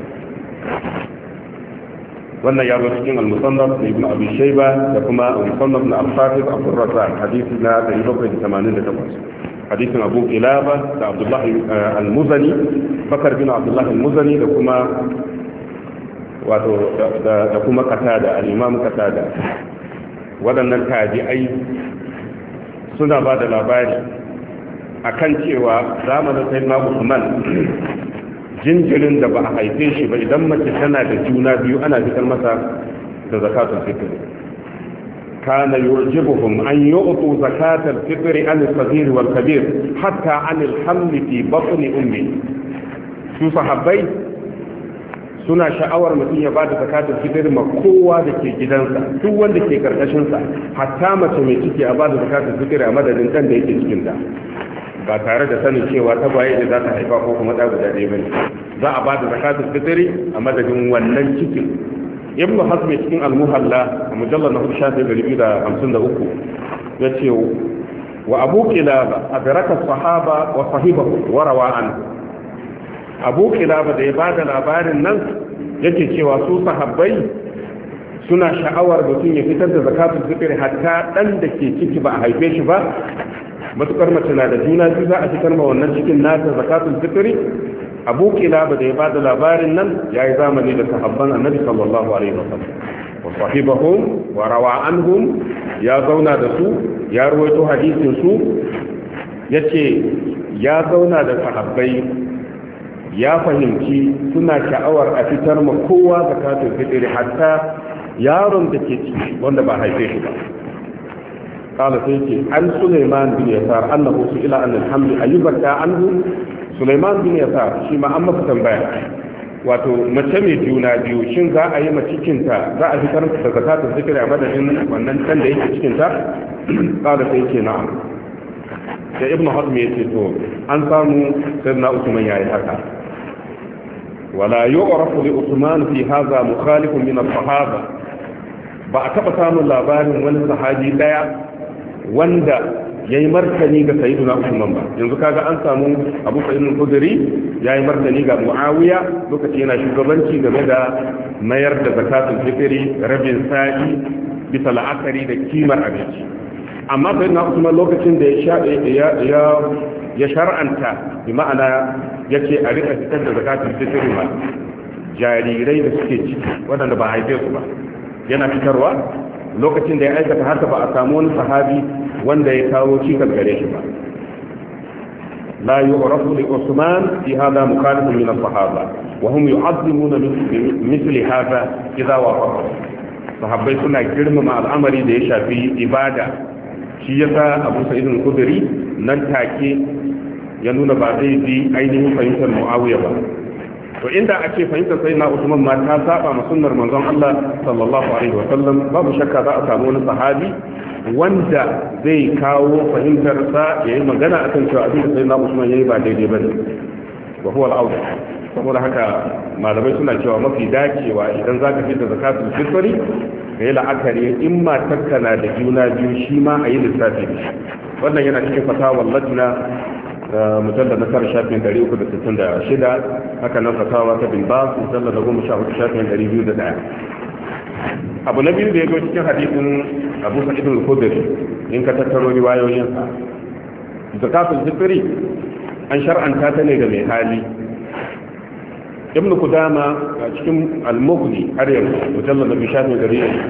wannan ya zo cikin al-musannaf da Ibn Abi Shayba da kuma al-musannaf na al-Hafiz Abu Razzaq, hadisi na 788. hadisin Abu Qilaba da Abdullah al-Muzani, Bakar bin Abdullah al-Muzani da kuma wato da kuma Qatada, al-Imam Qatada. waɗannan tabi'ai suna ba da labari akan cewa zamanin Sayyidina Usman, jinjirin da ba a haife shi ba, idan mace tana da juna biyu ana fitar masa da zakatul fitr. kana yujibuhum an yu'tu zakatul fitr an al-saghir wal kabir hatta an al-haml fi batn ummi. su sahabbai suna sha'awar mutum ya bada zakatul fitr ma kowa da ke gidansa, duk wanda ke karkashin sa, hatta mace mai ciki a bada zakatul fitr a madadin dan da yake cikin ta, ba tare da sanin cewa tagwaye da za ta haifa ko kuma ɗa guda ɗaya bane. za a ba da zakatul fitri a madadin wannan cikin. Ibn Hazm cikin al-Muhalla a mujallal na 1253 yace wa Abu Qilaba adraka sahaba wa sahibahu wa rawa an. Abu Qilaba da ya ba da labarin nan yake cewa su sahabbai suna sha'awar mutum ya fitar da zakatul fitr hatta dan da ke ciki ba a haife shi ba, matukar mace na da juna biyu za a fitar ma wannan cikin nata zakatul fitr. Abu Kilaba da ya bada labarin nan yayi zamani da sahabban Annabi sallallahu alaihi wasallam wa sahibahum wa rawa anhum, ya zauna da su, ya ruwaito hadisin su, yace ya zauna da sahabbai, ya fahimci suna sha'awar a fitar ma kowa zakatul fitr hatta yaron da ke ciki wanda ba haife shi ba. Kala sai ce an Sulaiman bin Yasar annahu ila an alhamdu ayyubaka anhu. Sulaiman bin Yasar shi ma an masa tambaya, wato mace mai juna biyu shin za a yi ma cikinta, za a fitar da zakatul fitr a madadin wannan dan da yake cikinta? Kala sai ce na'am. Da Ibn Hazm ya ce to an samu sayyidina Usman yayi haka. ولا يعرف لعثمان في هذا مخالف من الصحابة. ba a taɓa samun labarin wani sahabi ɗaya wanda ya yi martani ga sayyiduna Usman ba. Yanzu kaga an samu Abu Sa'id al-Khudri ya yi martani ga Muawiya lokaci yana shugabanci game da mayar da zakatul fitri rabin sa'i bisa la'akari da kimar abinci. Amma sayyiduna Usman lokacin da ya shar'anta, bi ma'ana yace a rika fitar da zakatul fitri ma jarirai da suke ciki waɗanda ba haife su ba, yana fitarwa. Lokacin da ya aikata haka ba a samu wani sahabi wanda ya kawo cikar gare shi ba. la yu'rafu li Usman fi hada mukhalifun min as-sahaba wa hum yu'azzimuna mithli hada idha wafaqa. Sahabbai suna girmama al'amari da ya shafi ibada, shi yasa Abu Sa'id al-Khudri nan take ya nuna ba zai bi ainihin fahimtar Muawiya ba. To inda a ce fahimtar sai na Usman ma ta saba ma sunnar manzon Allah sallallahu alaihi wa sallam, babu shakka za a samu wani sahabi wanda zai kawo fahimtar sa yayi magana akan cewa abin da sai na Usman yayi ba daidai bane, wa huwa al-awla. Saboda haka malamai suna cewa mafi dacewa idan zaka fitar zakatul fitri kai la'akari in ma takkana da juna biyu shi ma a yi lissafi da shi. Wannan yana cikin fatawar lajna mujallad na tara shafin 366, haka nan fatawa ta bin Baz mujallad na 14 shafin 201. Abu na biyu da ya zo cikin hadisin Abu Sa'id al-Khudri in ka tattaro riwayoyin sa, zakatul fitri an shar'anta ta ne ga mai hali. Ibn Qudama a cikin al-Mughni har yanzu mujallad na shafin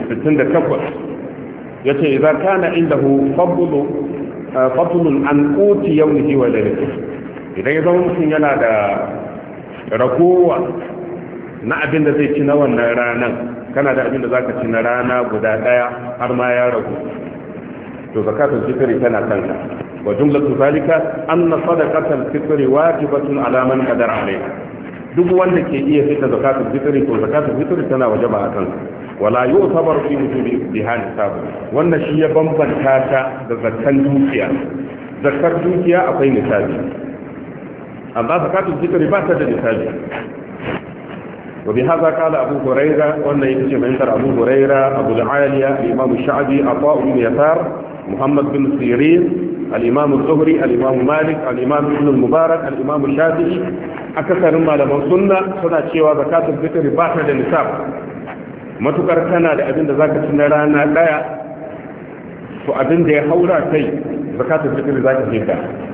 168 yace idan kana indahu fadlun an quti yawmihi wa laylatihi, idan ya zama mutum yana da ragowa na abin da zai ci na wannan ranan, kana da abin da zaka ci na rana guda daya har ma ya ragu, to zakatul fitri tana kanka. Wa jumlatu zalika anna sadaqatul fitri wajibatun ala man qadara alayha. Duk wanda ke iya fita zakatul fitri to zakatul fitri tana wajaba a kansa. Wala yu'tabar fi wujubi bihan sabu. Wannan shi ya bambanta ta da zakkan dukiya. Zakkar dukiya akwai nisabi, amma zakatul fitri ba ta da nisabi. Wa bi hadha qala Abu Hurairah, wannan yake fahimtar Abu Hurairah, Abu al-Aliya, Imam Sha'bi, Ata ibn Yasar, Muhammad bin Sirin, al-Imam az-Zuhri, al-Imam Malik, al-Imam Ibn al-Mubarak, al-Imam Shafi'i. Akasarin malaman sunna suna cewa zakatul fitri ba ta da nisab. Matukar kana da abin da zaka ci na rana daya, to abin da ya haura kai zakatul fitr zaka fita.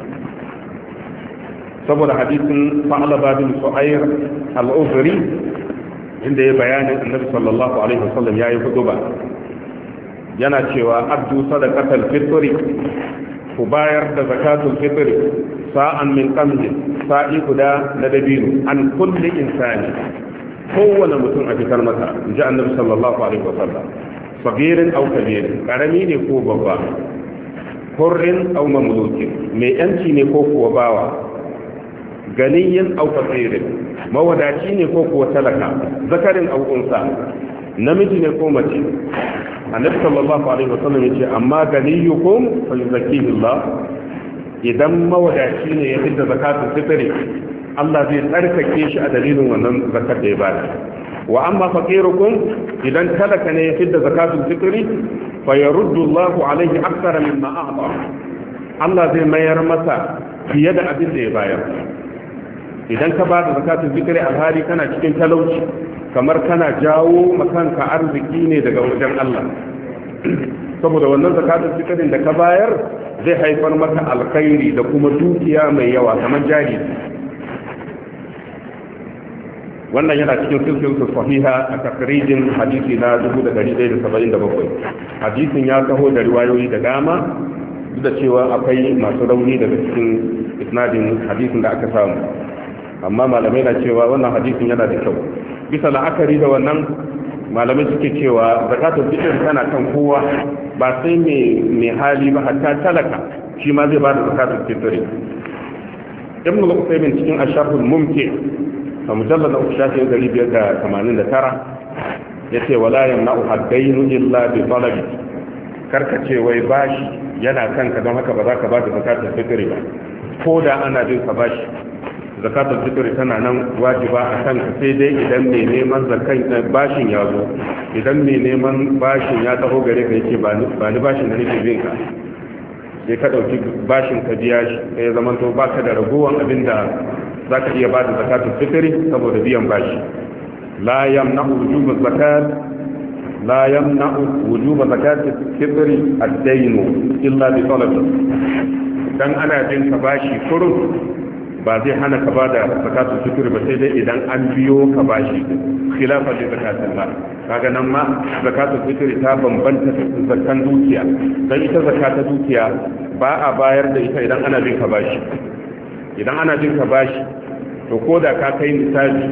Saboda hadisin Sa'laba bin Su'ayr al-Uzri inda ya bayanin Annabi sallallahu alaihi wasallam yayi huduba, yana cewa abdu sadaqatul fitri, ku bayar da zakatul fitr sa'an min qamhi, sa'i guda na dabino, an kulli insani, kowane mutum a fitar masa, in ji Annabi sallallahu alaihi wasallam, sagirin aw kabirin, karami ne ko babba, hurrin aw mamlukin, mai yanci ne ko kuwa bawa, ganiyin aw fasirin, mawadaci ne ko kuwa talaka, zakarin aw unsa, namiji ne ko mace. Annabi sallallahu alaihi wasallam yace amma ganiyukum fa yuzakkihi Allah, idan mawadaci ne ya fitar zakatul fitri, Allah zai tsarkake shi a dalilin wannan zakar da ya bada. Wa amma faqirukum, idan talaka ne ya fitar zakatul fitri fa yaruddu Allahu alaihi akthara mimma a'ta, Allah zai mayar masa fiye da abin da ya bayar. Idan ka bada zakatul fitri alhali kana cikin talauci, kamar kana jawo makanka arziki ne daga wajen Allah saboda wannan zakatul fitrin da ka bayar zai haifar maka alkhairi da kuma dukiya mai yawa kamar jari. wannan yana cikin silsilar sahiha a takrijin hadisi na 1177. hadisin ya taho da riwayoyi da dama duk da cewa akwai masu rauni daga cikin isnadin hadisin da aka samu, amma malamai na cewa wannan hadisin yana da kyau. bisa la'akari da wannan malamai suke cewa zakatul fitr tana kan kowa, ba sai mai hali ba, hatta talaka shi ma zai bada zakatul fitr. ibn al-Qayyim cikin asharhul mumti a mujallad na 589 yace wala yamna'u haddainu illa bi talabi. karkace wai bashi yana kanka don haka ba za ka bada zakatul fitr ba, ko da ana jin ka bashi zakatul fitr tana nan wajiba a kanka, sai dai idan mai neman zakan bashin ya zo, idan mai neman bashin ya taho gare ka yake ba ni bashin da nake bin ka, sai ka dauki bashin ka biya shi, sai ya zama to baka da ragowan abin da zaka iya bada zakatul fitr saboda biyan bashi. la yamna'u wujub zakat la yamna'u wujub zakatul fitr ad-dayn illa bi talab. dan ana bin ka bashi kurun ba zai hana ka bada zakatul fitr ba, sai dai idan an biyo ka bashi, khilafa da zakatul mal. kaga nan ma zakatul fitr ta bambanta da zakan dukiya, dan ita zakata dukiya ba a bayar da ita idan ana bin ka bashi. idan ana bin ka bashi to koda ka kai misali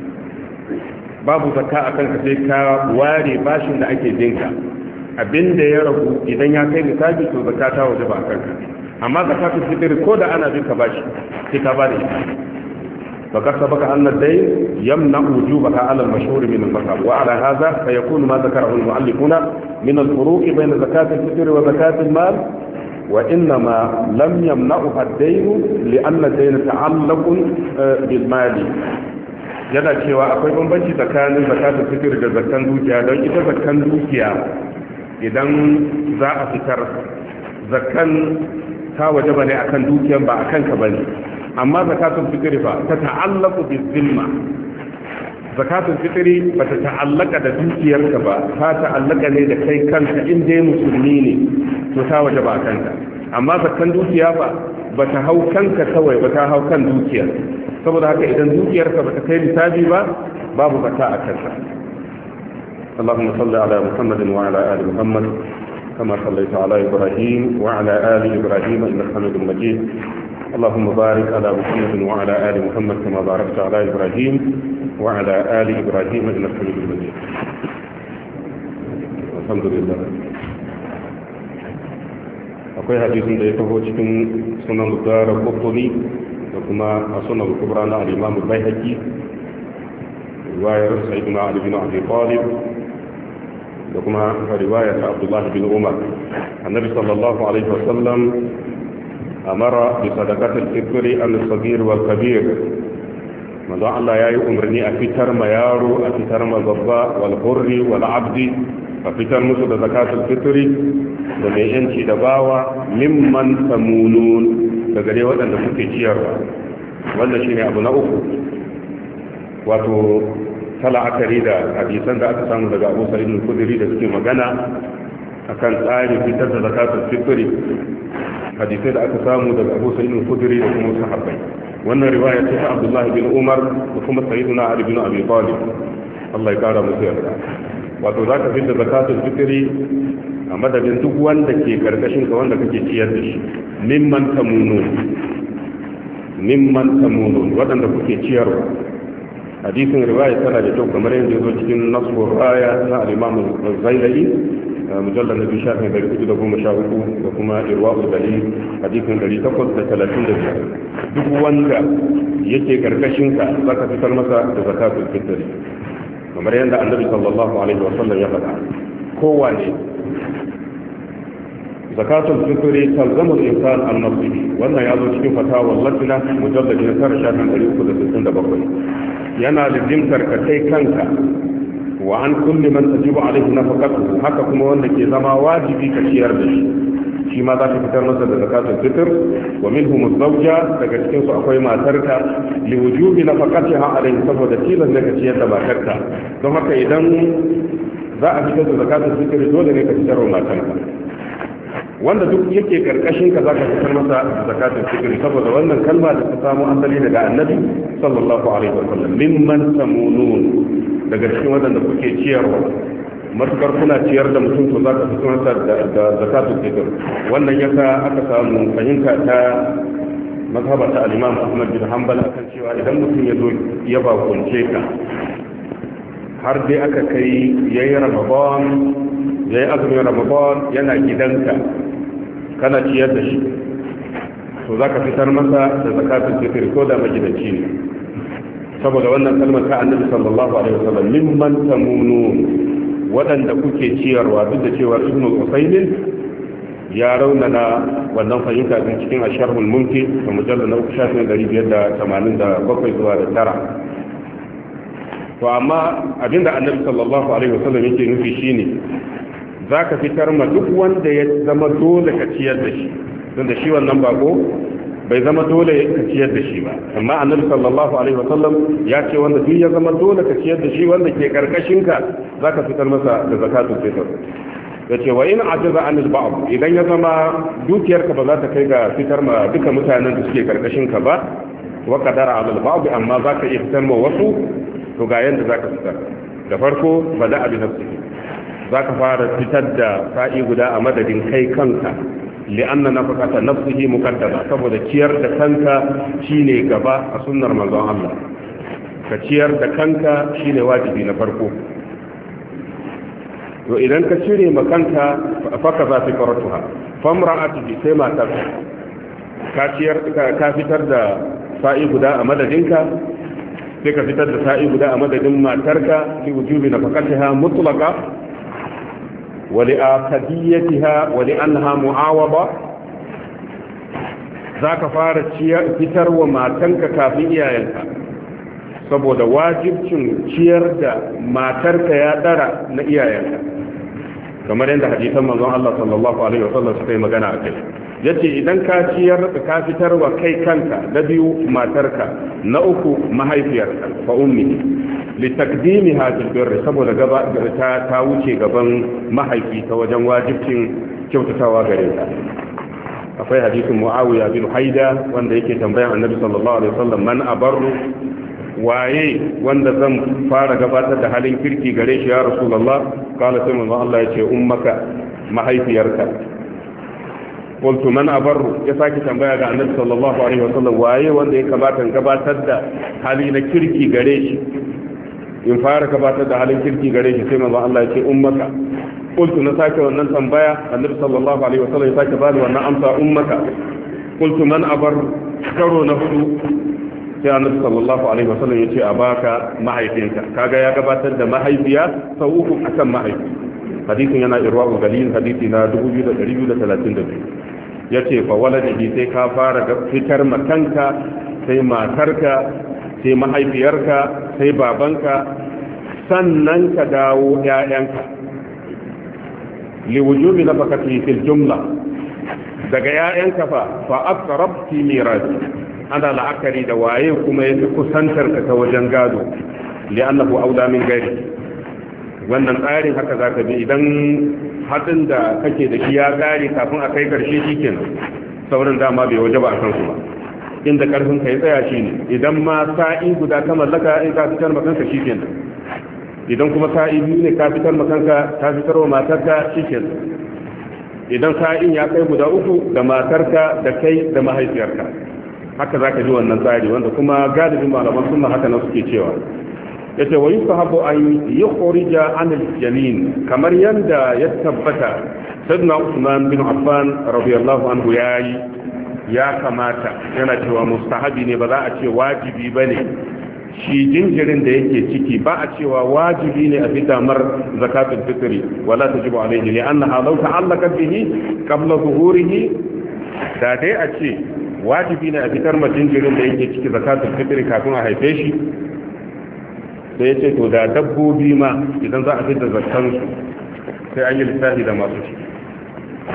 babu zakka akan ka, sai ka ware bashin da ake binka, abinda ya ragu idan ya kai misali to zakka ta waje ba akan ka. amma zakatul fitr ko da ana bin ka bashi sai ka bada ita. fakar sabaka annad dayn yamna wujubaha ala al-mashhur min al-mazhab wa ala hadha fayakunu ma dhakarahu al-mu'allifuna min al-furuq bayna zakatul fitr wa zakatul mal, wa inma lam yamna'uha ad-dayn li'anna ad-dayn ta'allaqun bil mal. yana cewa akwai bambanci tsakanin zakatul fitr da zakan dukiya, don ita zakan dukiya idan za a fitar zakan ta waje bane akan dukiyan ba akan ka bane, amma zakatul fitr fa ta ta'allaqu bil zimma. zakatul fitr ba ta ta'allaka da dukiyarka ba, ta ta'allaka ne da kai kanka, in dai musulmi ne to ta waje ba kanka. amma zakan dukiya ba ta hau kanka kawai ba, ta hau kan dukiyar. saboda haka idan dukiyarka ba ta kai nisabi ba, babu zakka a kanka. اللهم صل على محمد وعلى آل محمد كما صليت على إبراهيم وعلى آل إبراهيم إنك حميد مجيد. اللهم بارك على محمد وعلى آل محمد كما باركت على إبراهيم وعلى آل إبراهيم إنك حميد مجيد. الحمد لله. akwai hadisin da ya taho cikin sunan Dara Qutni da kuma a sunan Kubra na al-Imam al-Baihaqi, riwayar Sayyidina Ali bin Abi Talib da kuma riwayar Abdullah bin Umar. Annabi sallallahu alaihi wasallam amara bi sadaqatil fitri al-saghir wal kabir. manzo Allah yayi umarni a fitar ma yaro, a fitar ma babba, wal hurri wal abdi, a fitar musu da zakatul fitri da mai yanci da bawa, mimman tamunun, daga dai waɗanda kuke ciyarwa. wannan shine abu na uku, wato tala'akari da hadisan da aka samu daga Abu Sa'id al-Khudri da suke magana akan tsarin fitar da zakatul fitri. hadisai da aka samu daga Abu Sa'id al-Khudri da kuma sahabbai. wannan riwaya ce ta Abdullah bin Umar da kuma Sayyidina Ali bin Abi Talib, Allah ya kara musu yarda. wato zaka fitar da zakatul fitri a madadin duk wanda ke karkashin ka, wanda kake ciyar da shi, mimman tamunun wadanda kuke ciyarwa. hadisin riwaya tana da kyau kamar yadda ya zo cikin nasbur raya na al-Imam az-Zailai mujallal na 1313 da kuma irwa'ul dalil hadisin 835. duk wanda yake karkashin ka zaka fitar masa da zakatul fitr, kamar yadda Annabi sallallahu alaihi wasallam ya faɗa. kowane zakatul fitr talzamu al-insan an-nafsi. wannan ya zo cikin fatawa latina mujallal na 367. yana lizimtar ka kai kanka, wa an kulli man tajibu alaihi nafaqatuhu, haka kuma wanda ke zama wajibi ka ciyar da shi. shi ma za ka fitar masa da zakatul fitr wa minhum az-zawja daga cikin su akwai matarka li wujubi nafaqatiha alayhi saboda tilan da ka ciyar da matarka don haka idan za a fitar da zakatul fitr dole ne ka fitar wa matarka wanda duk yake karkashin ka zaka fitar masa zakatul fitr saboda wannan kalma da ta samu asali daga annabi sallallahu alaihi wasallam mimman tamunun daga cikin wadanda kuke ciyarwa matukar kuna ciyar da mutum to zaka fitar masa da zakatul fitr wannan yasa aka samu fahimta ta mazhaba ta al-Imam Ahmad bin Hanbal akan cewa idan mutum ya zo ya bakunce ka har dai aka kai yayi Ramadan yayi azumin Ramadan yana gidanka kana ciyar da shi to za ka fitar masa da zakatun fitr ko da magidanci ne saboda wannan kalmar ta annabi sallallahu alaihi wasallam mimman tamunun wadanda kuke ciyarwa duk da cewa ibnu usaymin ya raunana wannan fahimta din cikin asharhul mumti da mujallal na 587 zuwa da tara to amma abinda annabi sallallahu alaihi wasallam yake nufi shine za ka fitar ma duk wanda ya zama dole ka ciyar da shi don da shi wannan bako bai zama dole ka ciyar da shi ba amma annabi sallallahu alaihi wasallam ya ce wanda duk ya zama dole ka ciyar da shi wanda ke karkashinka za ka fitar masa da zakatul fitr ya ce wa in ajaza anil ba'd idan ya zama dukiyarka ba za ta kai ga fitar ma duka mutanen da suke karkashinka ba wa qadara alal ba'd amma za ka iya fitar ma wasu to ga yanda za ka fitar da farko bada abi nafsihi za ka fara fitar da sa'i guda a madadin kai kanka li'anna nafaqata nafsihi muqaddama saboda ciyar da kanka shine gaba a sunnar manzon Allah ka ciyar da kanka shine wajibi na farko to idan ka cire ma kanka faka za fi faratuha famra'atu sai matar ka ciyar ka fitar da sa'i guda a madadinka sai ka fitar da sa'i guda a madadin matarka li wujubi nafaqatiha mutlaqa ولآكديتها ولأنها معاوضة ذاك فارة فتر وما تنك كافية ينكا saboda wajibcin ciyar da matarka ya dara na iyayenka kamar yadda hadisan manzon Allah sallallahu alaihi wasallam suka yi magana a kai yace idan ka ciyar ka fitar wa kai kanka na biyu matarka na uku mahaifiyarka fa ummi litakdimi hadil birri saboda gaba ta wuce gaban mahaifi ta wajen wajibcin kyautatawa gare ta akwai hadisin Muawiya bin Haida wanda yake tambayan Annabi sallallahu alaihi wasallam man abarru waye wanda zan fara gabatar da halin kirki gare shi ya Rasulullah kana sai manzo Allah yace ummaka mahaifiyarka qultu man abarru ya saki tambaya ga Annabi sallallahu alaihi wasallam waye wanda ya kamata gabatar da hali na kirki gare shi in fara gabatar da halin kirki gare shi sai manzo Allah ya ce ummaka qultu na sake wannan tambaya annabi sallallahu alaihi wasallam ya sake bani wannan amsa ummaka qultu man abar karo na hudu sai annabi sallallahu alaihi wasallam ya ce abaka mahaifinka kaga ya gabatar da mahaifiya sau uku akan mahaifi hadisin yana irwaul galil hadisi na 2232 yace fa waladihi sai ka fara fitar makanka sai matarka sai mahaifiyarka sai babanka sannan ka dawo ƴaƴanka liwujubi nafaqati fil jumla daga ƴaƴanka fa aqrab fi mirasi ana la'akari da waye kuma yake kusantar ka ta wajen gado li'annahu aula min ghairi wannan tsarin haka zaka bi idan hadin da kake da shi ya kare kafin a kai karshe shikenan sauran dama bai wajaba a kansu ba inda karfin ka ya tsaya shi ne idan ma sa'i guda ka mallaka in ka fitar makanka shi kenan idan kuma sa'i biyu ne ka fitar makanka ka fitar wa matarka shi kenan idan sa'in ya kai guda uku da matarka da kai da mahaifiyarka haka za ka ji wannan tsari wanda kuma galibin malaman sunna haka nan suke cewa yace wa yusahabu an yukhrija an al-janin kamar yanda ya tabbata sayyidina Usman bin Affan radiyallahu anhu ya kamata yana cewa mustahabi ne ba za a ce wajibi bane shi jinjirin da yake ciki ba a cewa wajibi ne a fita mar zakatul fitri wala tajibu alayhi li annaha law ta'allaqat bihi qabla zuhurihi da dai a ce wajibi ne a fitar ma jinjirin da yake ciki zakatul fitri kafin a haife shi sai ya ce to da dabbobi ma idan za a fitar zakkan su sai an yi lissafi da masu ciki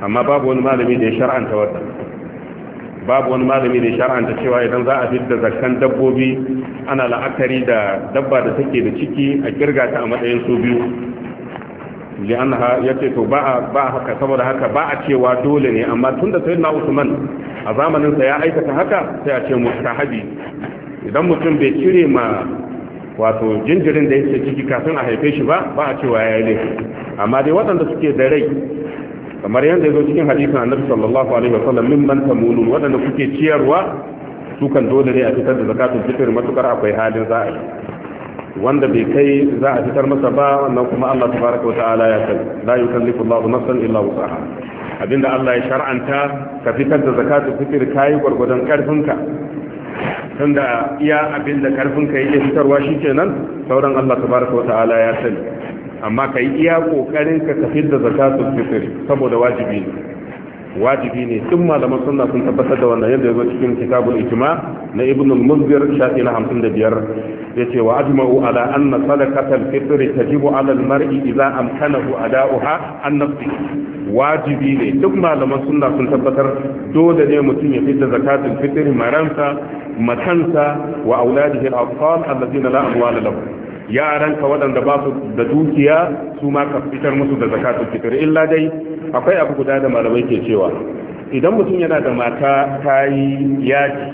amma babu wani malami da ya shar'anta wannan, babu wani malami da ya shar'anta cewa idan za a fidda zakkan dabbobi ana la'akari da dabba da take da ciki a kirga ta a matsayin su biyu, li'annaha yace to ba haka, saboda haka ba a cewa dole ne, amma tunda sayyidina Usman a zamanin sa ya aikata haka sai a ce mustahabi. Idan mutum bai cire ma wato jinjirin da yake ciki kafin a haife shi ba a cewa ya yi laifi, amma dai waɗanda suke da rai kamar yadda ya zo cikin hadisin annabi sallallahu alaihi wasallam mimman tamunun, waɗanda kuke ciyarwa su kan dole ne a fitar da zakatul fitr matukar akwai halin za a yi, wanda bai kai za a fitar masa ba wannan kuma Allah tabaraka wa ta'ala ya san la yukallifu Allahu nafsan illa wus'aha. Abinda Allah ya shar'anta ka fitar da zakatul fitr kai gurgudan karfinka, tunda iya abinda karfinka yake fitarwa shikenan, sauran Allah tabaraka wa ta'ala ya sani, amma kai iya kokarin ka fitar da zakatul fitr saboda wajibi ne. duk malaman sunna sun tabbatar da wannan, yadda yazo cikin kitabul ijma na ibn al-munzir shafi na 55 yace wa ajma'u ala anna sadaqatul fitr tajibu ala al-mar'i idza amkanahu ada'uha an nafsi. wajibi ne, duk malaman sunna sun tabbatar dole ne mutum ya fitar zakatul fitr maransa, matansa wa auladihi al-atfal alladhina la amwala lahum. yaranka waɗanda ba su da dukiya su ma ka fitar musu da zakatul fitr. illa dai akwai abu guda da malamai ke cewa idan mutum yana da mata ta yi yaji,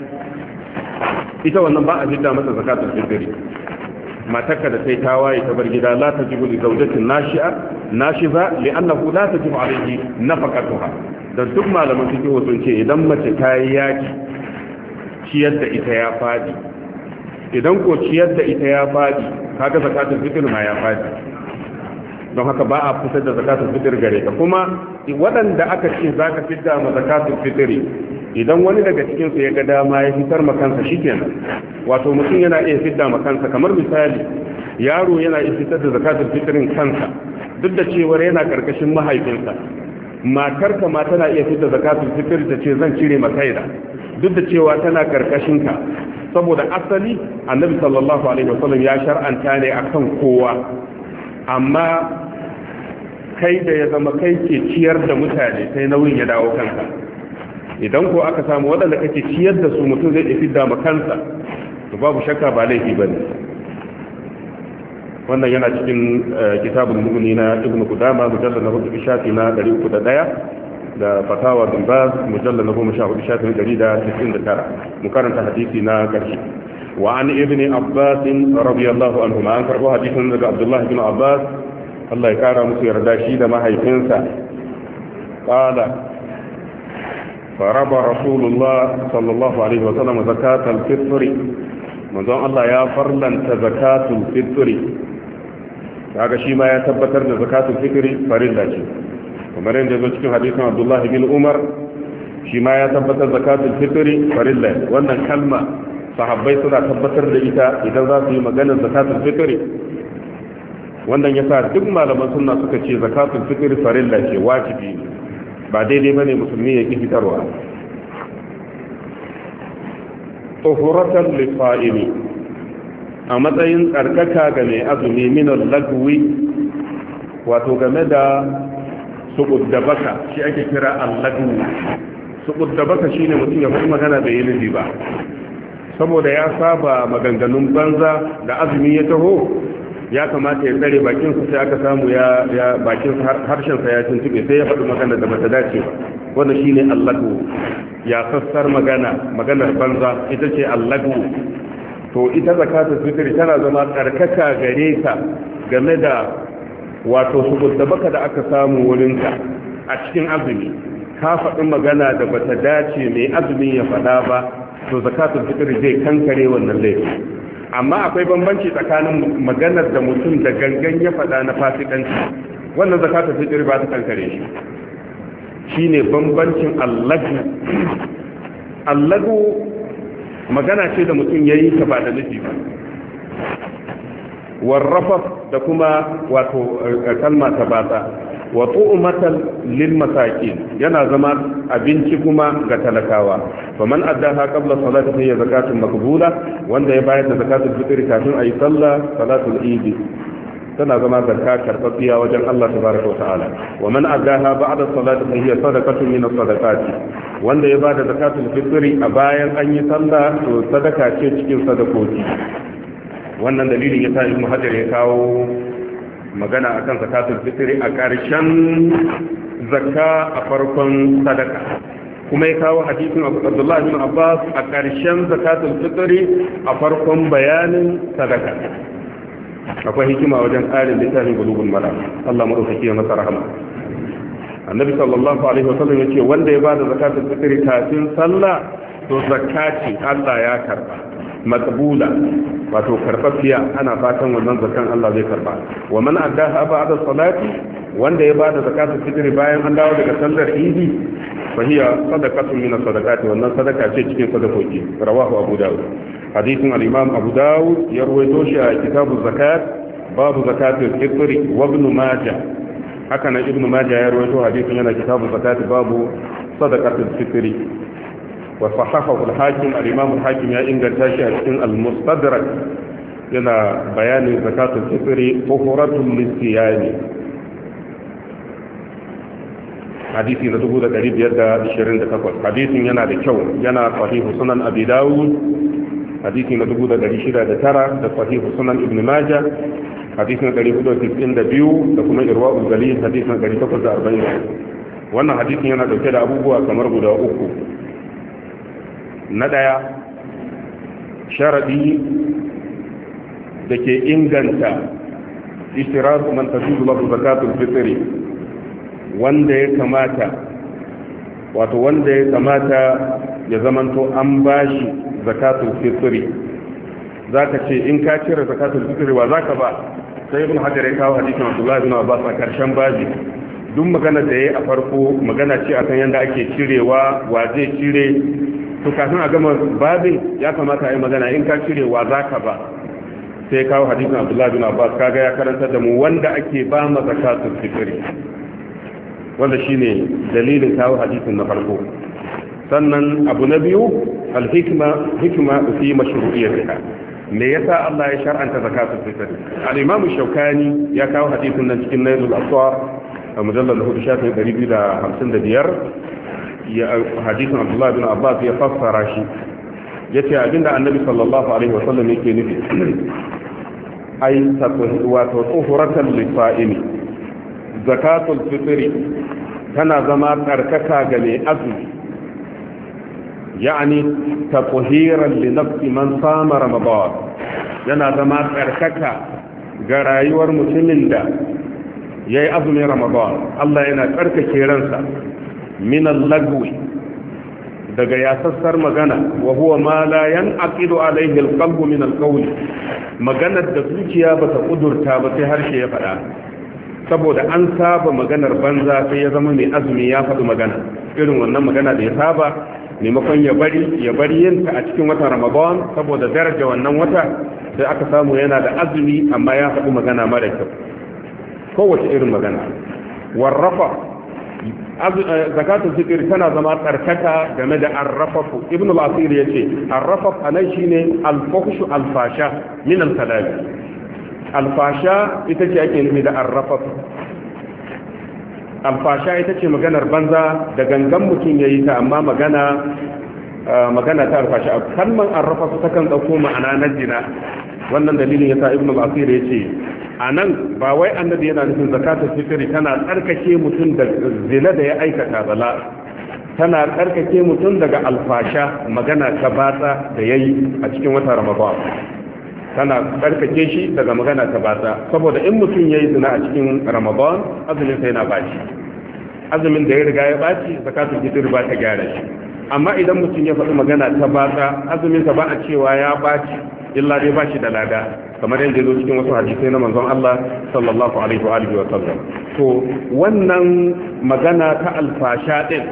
ita wannan ba a fidda masa zakatul fitr. matarka da sai ta waye ta bar gida la tajibu li zawjatin nashiza li'annahu la tajibu alayhi nafaqatuha. da duk malaman fiqh sun ce idan mace ta yi yaji ciyar da ita ya fadi, idan ko ciyar da ita ya fadi kaga zakatul fitr ma ya fadi, don haka ba a fitar da zakatul fitr gare ka. kuma waɗanda aka ce zaka fitar ma zakatul fitr idan wani daga cikin su ya ga dama ya fitar ma kansa shikenan, wato mutum yana iya fitar ma kansa. kamar misali yaro yana iya fitar da zakatul fitrin kansa duk da cewa yana karkashin mahaifinsa, matarka ma tana iya fitar da zakatul fitr ta ce zan cire makaida duk da cewa tana karkashin ka, saboda asali annabi sallallahu alaihi wasallam ya shar'anta ne akan kowa, amma kai da ya zama kai ke ciyar da mutane sai nauyin ya dawo kanka. idan ko aka samu waɗanda kake ciyar da su mutum zai fidda ma kansa, to babu shakka ba laifi bane. wannan yana cikin kitabul mughni na ibnu qudama mujallad na 4 shafi na 301 da fatawa bin baz mujallad na 14 shafi na 199. mu karanta hadisi na karshe. wa an ibni abbas radiyallahu anhu ma an karbo hadisin daga abdullah ibn abbas Allah ya kara musu yarda shi da mahaifinsa. qala faraba rasulullah sallallahu alaihi wa sallam zakatul fitr, manzon Allah ya farlanta zakatul fitr, kaga shi ma ya tabbatar da zakatul fitr farilla ce, kamar yadda yazo cikin hadisin Abdullah bin Umar shi ma ya tabbatar zakatul fitr farilla. wannan kalma sahabbai suna tabbatar da ita idan za su yi maganar zakatul fitr. wannan yasa duk malaman sunna suka ce zakatul fitr farilla ce, wajibi ne, ba daidai bane musulmi ya ki fitarwa. tuhuratan lisa'imi, a matsayin tsarkaka ga mai azumi minal lagwi, wato game da suƙuddabaka, shi ake kira allagwi. suƙuddabaka shine mutum ya fi magana da yi nufi ba, saboda ya saba maganganun banza da azumi ya taho ya kamata ya tsare bakinsa, sai aka samu ya bakin harshensa ya tuntube sai ya faɗi magana da bata dace ba. wannan shine allagwi, ya sassar maganar banza ita ce allagwi. to ita zakatul fitr tana zama tsarkaka gare ka game da wato subuddabaka da aka samu wurinka a cikin azumi, ka faɗi magana da bata dace mai azumi ya faɗa ba, to zakatul fitr zai kankare wannan laifi. amma akwai bambanci tsakanin maganar da mutum da gangan ya faɗa na fasikanci, wannan zakatul fitr ba ta kankare shi. shine bambancin allagu magana ce da mutum ya yi ta ba da nufi ba, warrafa da kuma wato kalma ta batsa, wa tu'matan lil masakin yana zama abinci kuma ga talakawa. faman addaha qabla salati fa zakatun maqbula, wanda ya bayar da zakatul fitr kafin ayi sallah salatul eid tana zama zakka karɓaɓɓiya wajen Allah tabaraka wa ta'ala wa man addaha ba'da salati fa hiya sadaqatun min as-sadaqati wanda ya bada zakatul fitri a bayan an yi sallah to sadaka ce cikin sadakoki wannan dalilin yasa Ibn Hajar ya kawo magana akan zakatul fitri a ƙarshen zakka a farkon sadaka kuma ya kawo hadisin Abdullah bin Abbas a ƙarshen zakatul fitri a farkon bayanin sadaka akwai hikima wajen tsarin littafin bulugul maram Allah madaukaki ya masa rahama annabi sallallahu alaihi wasallam yace wanda ya bada zakatul fitri kafin sallah to zakati Allah ya karba maqbula wato karbabiya ana fatan wannan zakan Allah zai karba wa man addaha ba'da salati wanda ya bada zakatul fitri bayan an dawo daga sallar idi fa hiya sadaqatun min as-sadaqati wannan sadaka ce cikin sadakoki rawahu abu daud hadisin al-imam abu daud ya rawaito shi a kitabu zakat babu zakatul fitri wa ibn majah haka nan ibn majah ya rawaito hadisin yana kitabu zakat babu sadaqatul fitri wa sahahahu al-hakim al-imam al-hakim ya inganta shi a cikin al-mustadrak yana bayanin zakatul fitri tuhuratul lisiyani hadisi na 1528 hadisin yana da kyau yana sahihu sunan abi dawud hadisi na 1609 da sahihu sunan ibn majah hadisi na 492 da kuma irwaul galil hadisi na 840 wannan hadisin yana dauke da abubuwa kamar guda uku na daya sharadi da ke inganta istiratu man tajuzu lahu zakatul fitri wanda ya kamata ya zamanto an bashi zakatul fitri zaka ce in ka cire zakatul fitri wa zaka ba sai ibn hajar ya kawo hadisin Abdullah bin Abbas a karshen babi duk magana da yayi a farko magana ce akan yanda ake cirewa wa zai cire to kafin a gama babin ya kamata a yi magana in ka cire wa zaka ba sai kawo hadisin Abdullah bin Abbas kaga ya karanta da mu wanda ake ba ma zakatul fitri wanda shine dalilin kawo hadisin na farko sannan abu na biyu hikma fi mashru'iyyatiha me yasa Allah ya shar'anta zakatul fitr al-imam shaukani ya kawo hadisin nan cikin nailul aswar a mujallal 455 ya hadisin Abdullah bin Abbas ya fassara shi yace abinda annabi sallallahu alaihi wasallam yake nufi ai wato tuhuratan lisa'imi zakatul fitri tana zama karkaka ga mai azumi yani tahiran li nafsi man sama ramadan yana zama karkaka ga rayuwar mutumin da yayi azumin ramadan Allah yana karkake ransa min al-lagwi daga yasassar magana wa huwa ma la yanqidu alayhi al-qalbu min al-qawl maganar da zuciya bata kudurta ba sai harshe ya faɗa saboda an saba maganar banza sai ya zama mai azumi ya faɗi magana irin wannan magana da ya saba maimakon ya bari yinta a cikin watan ramadan saboda daraja wannan wata sai aka samu yana da azumi amma ya faɗi magana mara kyau kowace irin magana warrafa zakatul fitr tana zama tsarkaka game da arrafafu ibn al-asir yace arrafaf anan shine al-fuhshu al-fasha min al-kalam al-fasha ita ce ake nufi da arrafaf al-fasha ita ce maganar banza da gangan mutum yayi ta amma magana ta al-fasha kalman arrafaf takan dauko ma'ana na zina wannan dalilin yasa ibn al-asir yace anan ba wai annabi yana nufin zakatul fitri tana tsarkake mutum da zina da ya aikata bala tana tsarkake mutum daga alfasha magana ta batsa da yayi a cikin watan ramadan tana tsarkake shi daga magana ta batsa saboda in mutum yayi zina a cikin ramadan azumin sai na baci azumin da ya riga ya baci zakatul fitri ba ta gyara shi amma idan mutum ya faɗi magana ta batsa azumin sa ba a cewa ya baci illa dai bashi da lada kamar yadda zo cikin wasu hadisai na manzon Allah sallallahu alaihi wa alihi wa sallam to wannan magana ta alfasha din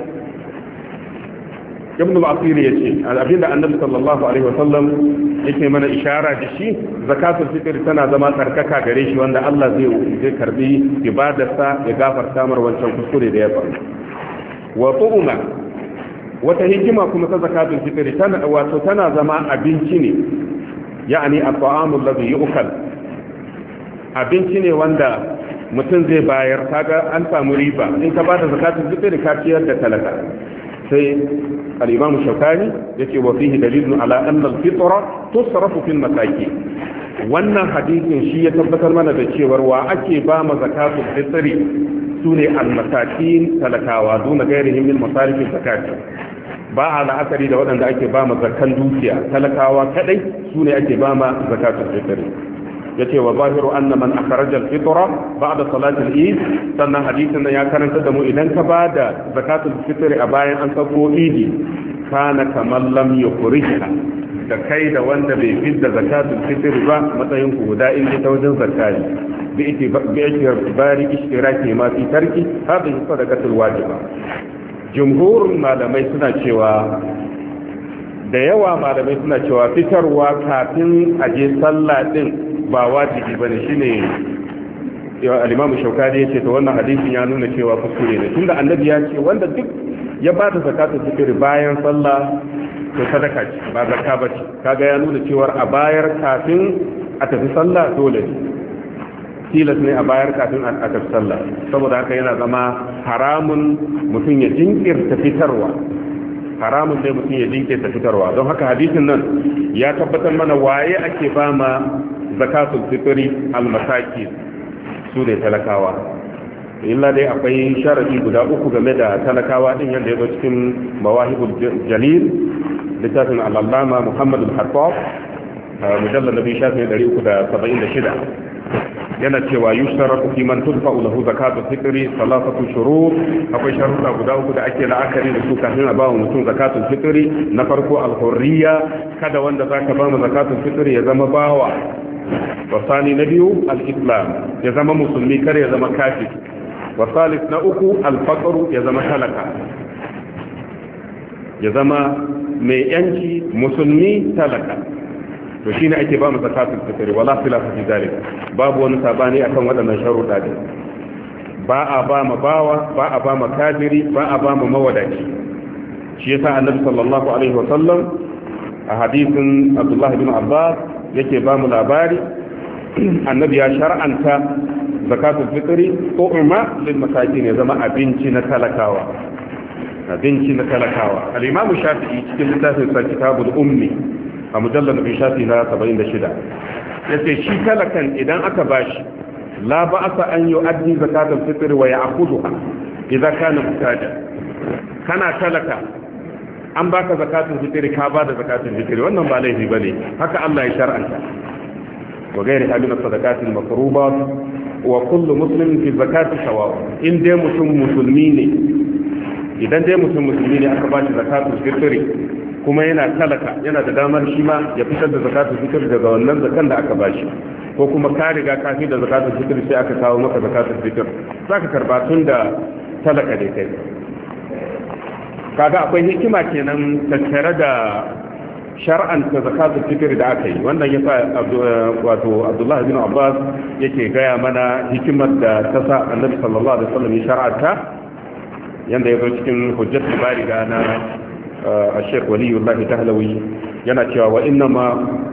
ibn al-asir yace abinda annabi sallallahu alaihi wa sallam yake mana ishara da shi zakatul fitr tana zama tsarkaka gare shi wanda Allah zai karbi ibadarsa ya gafarta mar wancan kuskure da ya faru wa tu'ma wata hikima kuma ta zakatul fitr tana zama abinci ne يعني الطعام الذي يؤكل abinci ne wanda mutum zai bayar kaga an samu riba in ka bada zakatul fitr ka ciyar da talaka sai al-imam Shawkani yace wa fihi dalilun ala anna al-fitra tusrafu fil masakin wannan hadisin shi ya tabbatar mana da cewar wa ake ba ma zakatul fitr sune al-masakin talakawa duna gairihim min masarif zakati ba a la'akari da waɗanda ake ba ma zakan dukiya talakawa kadai sune ake ba ma zakatul fitr yace wa zahiru anna man akhraja al-fitra ba'da salati al-eid sannan hadisin nan ya karanta da mu idan ka bada zakatul fitr a bayan an sako idi kana kaman lam yukhrijha da kai da wanda bai fidda zakatul fitr ba matsayin ku guda in ta wajen zakati bi bari ishtiraki ma fi tarki hadhihi sadaqatul wajiba jumhur malamai suna cewa da yawa malamai suna cewa fitarwa kafin aje sallah din ba wajibi bane shine al-Imam Shawkani yace to wannan hadisin ya nuna cewa kuskure ne tunda annabi ya ce wanda duk ya ba da zakatul fitr bayan sallah to sadaka ce ba zakka bace kaga ya nuna cewa a bayar kafin a tafi sallah dole tilas ne a bayar kafin a tafi sallah saboda haka yana zama haramun mutum ya jinkirta fitarwa haramun ne mutum ya jinkirta fitarwa don haka hadisin nan ya tabbatar mana waye ake ba ma zakatul fitri al-masaki su ne talakawa illa dai akwai sharadi guda uku game da talakawa din yadda ya zo cikin mawahibul jalil littafin al-allama Muhammad al-Hattab mujallal nabi shafi 376 yana cewa yushtaratu fi man tudfa'u lahu zakatul fitri salasatu shurut akwai sharuɗa guda uku da ake la'akari da su kafin a ba wa mutum zakatul fitri na farko al-hurriya kada wanda zaka ba mu zakatul fitri ya zama bawa wasani na biyu al-islam ya zama musulmi kar ya zama kafir wasalis na uku al-faqru ya zama talaka ya zama mai yanci musulmi talaka to shine ake ba mu zakatul fitr wala khilafa fi zalik babu wani sabani akan waɗannan sharuɗa din ba a ba ma bawa ba a ba ma kafiri ba a ba ma mawadaci shi yasa annabi sallallahu alaihi wasallam a hadisin Abdullah ibn Abbas yake ba mu labari annabi ya shar'anta zakatul fitri ko umma lil masakin ya zama abinci na talakawa al-imam Shafi'i cikin littafin sa kitabul ummi a mujallar na shafi na 76 ya ce shi talakan idan aka bashi la ba'asa an yi addi zakatul fitr wa ya'khudha idan kana muhtaja kana talaka an baka zakatul fitr ka ba da zakatul fitr wannan ba laifi bane haka Allah ya shar'anta wa gairi halin sadaqatil mafruḍat wa kullu muslimin fi zakati sawa in dai mutum musulmi ne idan dai mutum musulmi ne aka bashi zakatul fitr kuma yana talaka yana da damar shi ma ya fitar da zakatul fitr daga wannan zakan da aka bashi ko kuma ka riga ka fi da zakatul fitr sai aka kawo maka zakatul fitr zaka karba tun da talaka dai kai kaga akwai hikima kenan tattare da shar'anta zakatul fitr da aka yi wannan yasa wato Abdullah bin Abbas yake gaya mana hikimar da ta sa Annabi sallallahu alaihi wasallam ya shar'anta yanda ya zo cikin hujjatul bariga na الشيخ ولي الله تهلوي yana cewa wa inna ma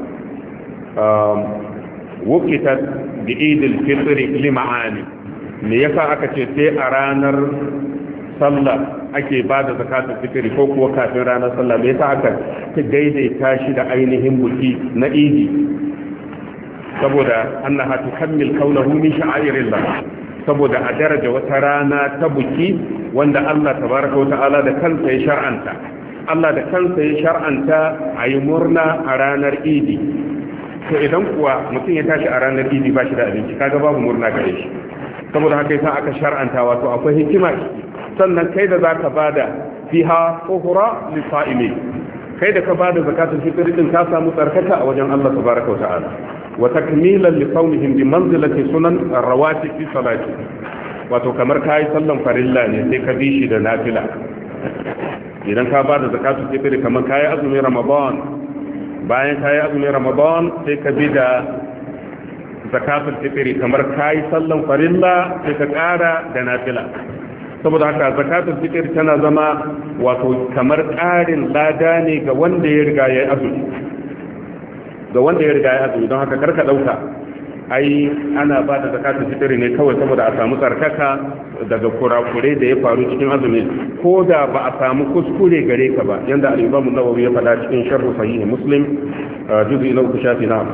wukitat bi idil fitr li ma'ani me yasa aka ce sai a ranar sallah ake ba da zakatul fitr ko kuwa kafin ranar sallah me yasa aka daidaita shi da ainihin buki na idi saboda annaha tukammil kaunahu min sha'airillah saboda a daraja wata rana ta buki wanda Allah tabaraka wa ta'ala da kansa ya shar'anta Allah da kansa ya shar'anta a yi murna a ranar idi to idan kuwa mutum ya tashi a ranar idi ba shi da abinci kaga babu murna gare shi saboda haka yasa aka shar'anta wato akwai hikima sannan kai da zaka bada fiha ukhra li sa'imi kai da ka bada zakatul fitr din ka samu tsarkaka a wajen Allah tabaraka wa ta'ala wa takmilan li sawmihim bi manzilati sunan rawatib fi salati wato kamar kai sallan farilla ne sai ka bi shi da nafila idan ka ba da zakatul fitr kamar kayi azumin ramadan bayan kayi azumin ramadan sai ka bi da zakatul fitr kamar kayi sallan farilla sai ka kara da nafila saboda haka zakatul fitr tana zama wato kamar karin lada ne ga wanda ya riga ya azumi don haka karka dauka ai ana ba da zakatul fitri ne kawai saboda a samu tsarkaka daga kurakure da ya faru cikin azumi ko da ba a samu kuskure gare ka ba yanda al-Imam an-Nawawi ya faɗa cikin sharh sahih Muslim juz'i na 3 shafi na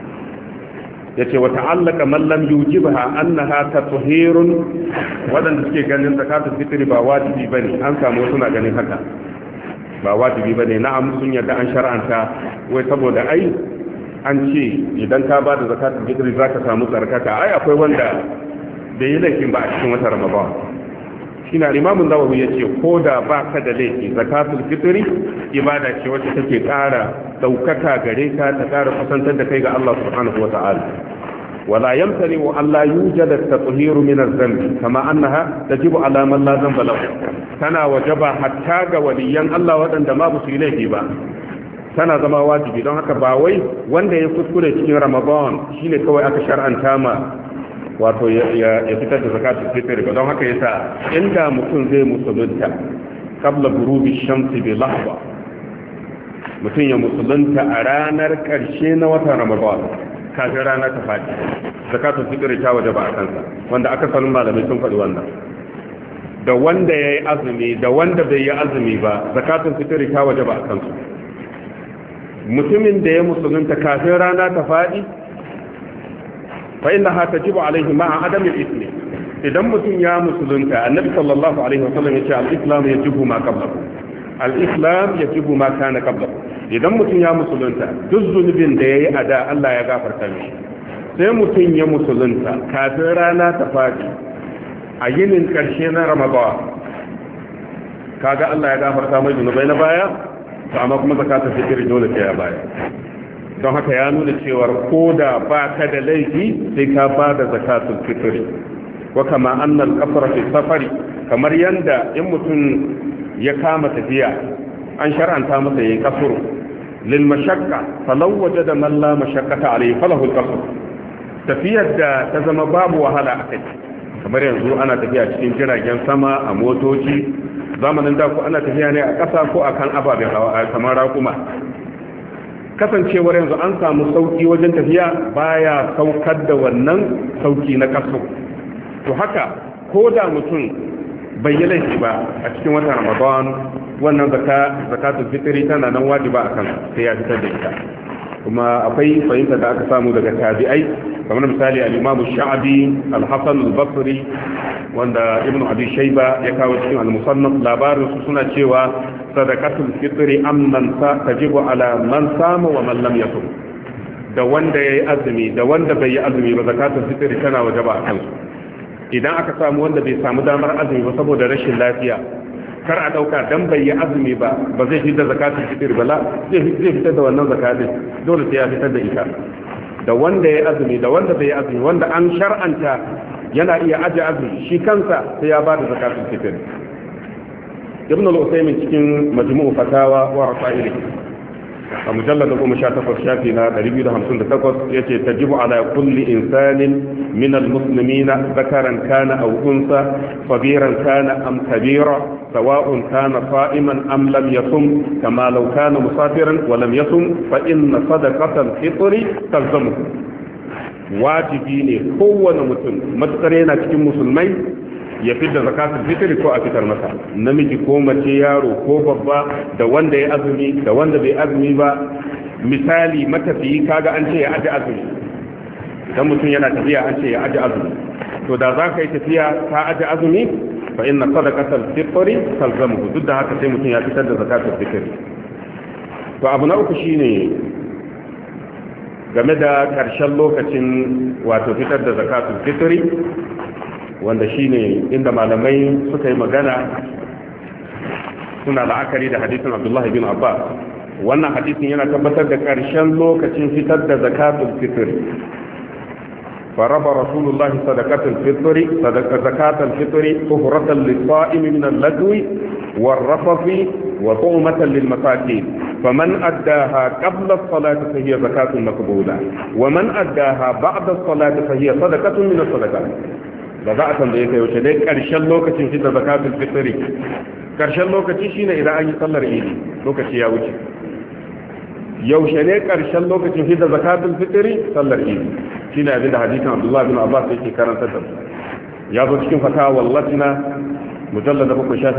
50 yace wa ta'allaka man lam yujibha annaha tathhirun wadanda suke ganin zakatul fitri ba wajibi bane an samu suna ganin haka ba wajibi bane na'am sun yarda an shar'anta wai saboda ai an ce idan ka ba da zakatul fitri zaka samu tsarkaka ai akwai wanda bai yi laifin ba a cikin watan Ramadan shine Imam Nawawi yace ko da ba ka da laifi zakatul fitri ibada ce wacce take ƙara daukaka gare ka ta ƙara kusantar da kai ga Allah subhanahu wata'ala wala yamtani wa alla yujada at-tathhir min adh-dhanbi kama annaha tajibu ala man la dhanba lahu tana wajaba hatta ga waliyan Allah wadanda ma ba su yi laifi ba tana zama wajibi don haka ba wai wanda ya kuskure cikin Ramadan shine kawai aka shar'anta ma wato ya fitar da zakatul fitr ba don haka yasa inda mutum zai musulunta qabla ghurubi shamsi bi lahza mutum ya musulunta a ranar karshe na watan Ramadan kafin rana ta fadi zakatul fitr ta wajaba a kansa wanda aka sanin malamai sun faɗi wannan da wanda yayi azumi da wanda bai yi azumi ba zakatul fitr ta wajaba a kansu mutumin da ya musulunta kafin rana ta fadi fa innaha tajibu alaihi ma'a adam al-ismi idan mutum ya musulunta annabi sallallahu alaihi wasallam yace al-islam yajibu ma qablahu al-islam yajibu ma kana qablahu idan mutum ya musulunta duk zunubin da yayi a da Allah ya gafarta mishi sai mutum ya musulunta kafin rana ta fadi a yinin karshe na Ramadan kaga Allah ya gafarta mai zunubai na baya amma kuma zakatul fitr dole sai ya baya don haka ya nuna cewar ko da ba ka da laifi sai ka ba da zakatul fitr wa kama annal qasra fi safari kamar yanda in mutum ya kama tafiya an shar'anta masa yayin kasuru lil mashaqqa falaw wajada man la mashaqqata alayhi falahu al qasr tafiyar da ta zama babu wahala akai kamar yanzu ana tafiya cikin jiragen sama a motoci zamanin da ku ana tafiya ne a ƙasa ko akan ababen hawa kamar raƙuma kasancewar yanzu an samu sauki wajen tafiya baya saukar da wannan sauki na kaso to haka ko da mutum bai yi laifi ba a cikin watan Ramadan wannan zakatul fitri tana nan wajiba akan sai ya fitar da ita kuma akwai fahimta da aka samu daga tabi'ai kamar misali al-Imam Sha'bi al-Hasan al-Basri wanda Ibn Abi Shayba ya kawo cikin al-Musannaf labarin su suna cewa sadaqatul fitri amman tajibu ala man sama wa man lam yasum da wanda yayi azumi da wanda bai yi azumi ba zakatul fitri tana wajaba a kansu idan aka samu wanda bai samu damar azumi ba saboda rashin lafiya kar a dauka dan bai yi azumi ba ba zai fitar da zakatul fitr ba zai fitar da wannan zakatin dole sai ya fitar da ita da wanda ya azumi da wanda bai yi azumi wanda an shar'anta yana iya aje azumi shi kansa sai ya ba da zakatul fitr ibn al-usaymin cikin majmu'u fatawa wa rasaili a mujallad 18 shafi na 258 yace tajibu ala kulli insanin min al-muslimina dhakaran kana aw unsa sabiran kana am kabira sawa'un kana sa'iman am lam yasum kama law kana musafiran wa lam yasum fa inna sadaqatal fitri talzamu wajibi ne kowane mutum matukar yana cikin musulmai ya fitar zakatul fitri ko a fitar masa namiji ko mace yaro ko babba da wanda ya azumi da wanda bai azumi ba misali matafiyi kaga an ce ya aje azumi idan mutum yana tafiya an ce ya aje azumi to da za ka yi tafiya ka aje azumi fa inna sadaqatal fitri talzamuhu duk da haka sai mutum ya fitar da zakatul fitri to abu na uku shine game da karshen lokacin wato fitar da zakatul fitri wanda shine inda malamai suka yi magana suna la'akari da hadisin Abdullah bin Abbas wannan hadisin yana tabbatar da ƙarshen lokacin fitar da zakatul fitr faraba rasulullahi sadaqatul fitri zakatul fitri tuhratan lis-sa'im min al-lagwi war-rafathi wa tu'matan lil-masakin faman addaha qabla as-salati fa hiya zakatun maqbula wa man addaha ba'da as-salati fa hiya sadaqatun min as-sadaqat da za a tambaye kai wace dai karshen lokacin fitar zakatul fitri karshen lokaci shine idan an yi sallar idi lokaci ya wuce yaushe ne karshen lokacin fitar zakatul fitri sallar idi shine abin da hadisin Abdullah bin Abbas yake karanta da ya zo cikin fatawa wallatina mujallad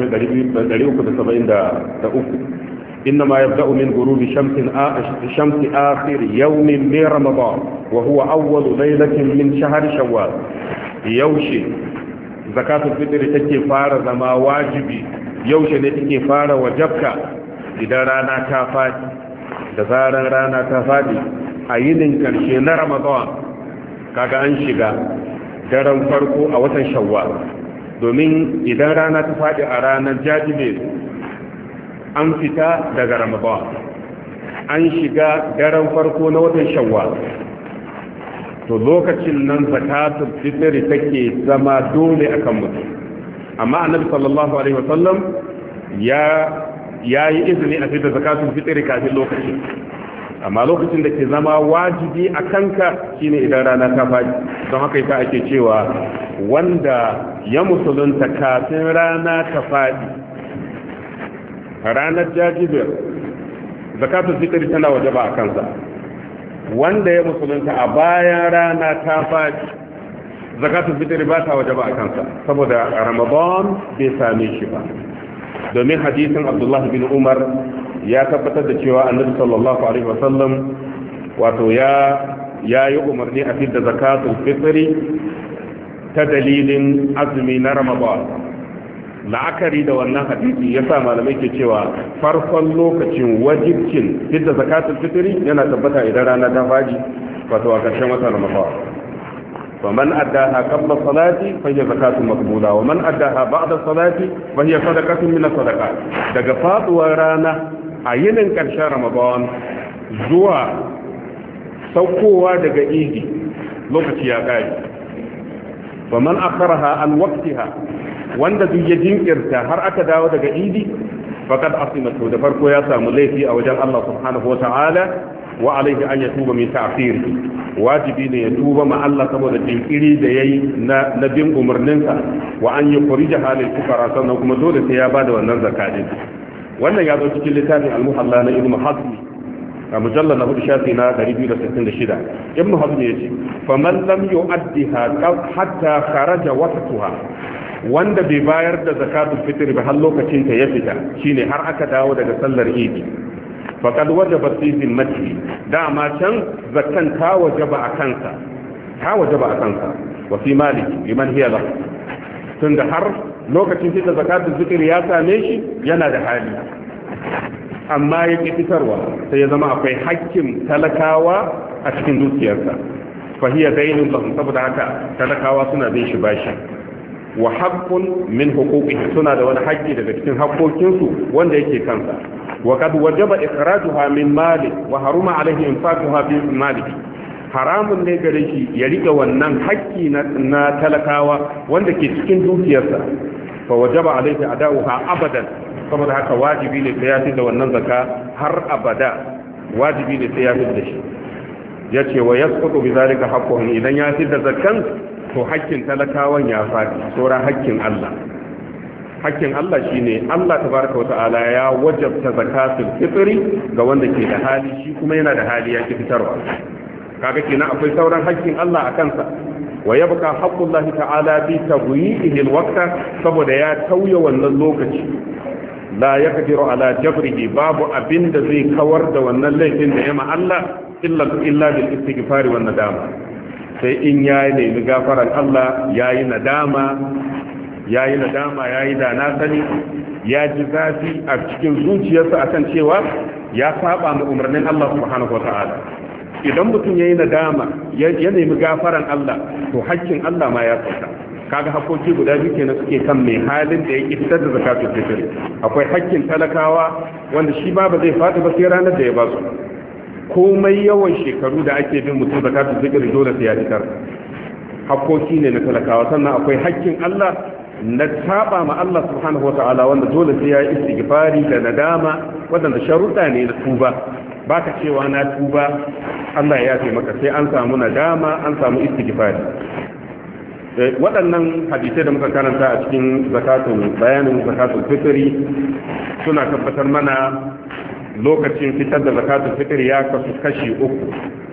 773 إنما يبدأ من غروب شمس آخر يوم من رمضان وهو أول ليلة من شهر شوال يوشي زكاة الفطر تكي فار زما واجبي يوشي نتكي فار وجبك إذا رانا كافات دزارا رانا كافات أينن كرشي رمضان kaga an shiga daren farko a watan shawwal domin idan rana ta faɗi a ranar jajibe an fita daga ramadan an shiga daren farko na watan shawwal to lokacin nan zakatul fitr take zama dole akan mutum amma annabi sallallahu alaihi wasallam ya yi izini a fitar zakatul fitr kafin lokacin amma lokacin da ke zama wajibi a kanka shine idan rana ta faɗi don haka yasa ake cewa wanda ya musulunta kafin rana ta faɗi ranar jajibir zakatul fitr tana wajaba a kansa wanda ya musulunta a bayan rana ta faɗi zakatul fitr ba ta wajaba a kansa saboda ramadan bai same shi ba domin hadisin abdullahi bin umar ya tabbatar da cewa annabi sallallahu alaihi wasallam wato ya yi umarni a fitar da zakatul fitri ta dalilin azumi na ramadan la'akari da wannan hadisi ya sa malamai ke cewa farkon lokacin wajibcin fitar da zakatul fitri yana tabbata idan rana ta faɗi wato a ƙarshen watan ramadan ومن أداها قبل الصلاة فهي زكاة مقبولة ومن أداها بعد الصلاة فهي صدقة من الصدقات دقفات ورانا عين كرشا رمضان زوا سوقوا دقا إيدي لوكتي يا قاي ومن أخرها عن وقتها wanda duk ya jinkirta har aka dawo daga idi faqad asimatu da farko ya samu laifi a wajen Allah subhanahu wa ta'ala wa alaihi an yatuba min ta'khir wajibi ne ya tuba ma Allah saboda jinkiri da yayi na bin umarninsa wa an yukhrija halil fuqara sannan kuma dole sai ya bada wannan zakatin wannan ya zo cikin littafin al-muhalla na ibnu hazm a mujallal na 4 shafi na 266 ibnu hazm yace faman lam yu'addiha hatta kharaja waqtuha wanda bai bayar da zakatul fitr ba har lokacin ta ya fita shine har aka dawo daga sallar idi faqad wajaba fi zimmati dama can zakkan ta wajaba a kansa wa fi maliki liman hiya lahu tunda har lokacin fitar zakatul fitr ya same shi yana da hali amma ya ki fitarwa sai ya zama akwai hakkin talakawa a cikin dukiyarsa fa hiya daynun lahum saboda haka talakawa suna bin shi bashi wa haqqun min huquqihi suna da wani haƙƙi daga cikin haƙƙoƙinsu wanda yake kansa wa qad wajaba ikhrajuha min mali wa haruma alayhi infaquha fi malihi haramun ne gare shi ya rike wannan haƙƙi na talakawa wanda ke cikin dukiyarsa fa wajaba alayhi ada'uha abadan saboda haka wajibi ne sai ya fi da wannan zakka har abada wajibi ne sai ya fi da shi yace wa yasqutu bi zalika haqquhum idan ya fi da zakkan to hakkin talakawan ya faɗi saura hakkin Allah hakkin Allah shine Allah tabaraka wa ta'ala ya wajabta zakatul fitri ga wanda ke da hali shi kuma yana da hali ya ki fitarwa kaga kenan akwai sauran hakkin Allah a kansa wa yabqa haqqullahi ta'ala bi tabyi'ihi alwaqta saboda ya tauye wannan lokaci la yaqdiru ala jabrihi babu abinda zai kawar da wannan laifin da yama Allah illa bil istighfar wan nadama sai in ya nemi gafaran Allah ya yi nadama ya yi da na sani ya ji zafi a cikin zuciyarsa akan cewa ya saba ma umarnin Allah subhanahu wata'ala idan mutum ya yi nadama ya nemi gafaran Allah to hakkin Allah ma ya sauka kaga hakoki guda biyu kenan suke kan mai halin da ya fitar da zakatul fitr akwai hakkin talakawa wanda shi ba zai fadi ba sai ranar da ya ba su komai yawan shekaru da ake bin mutum zakatul fitr dole sai ya fitar hakkoki ne na talakawa sannan akwai hakkin Allah na saba ma Allah subhanahu wata'ala wanda dole sai ya yi istighfari da nadama wadanda sharuɗa ne na tuba baka cewa na tuba Allah ya yafe maka sai an samu nadama an samu istighfari waɗannan hadisai da muka karanta a cikin bayanin zakatul fitri suna tabbatar mana lokacin fitar da zakatul fitr ya kasu kashi uku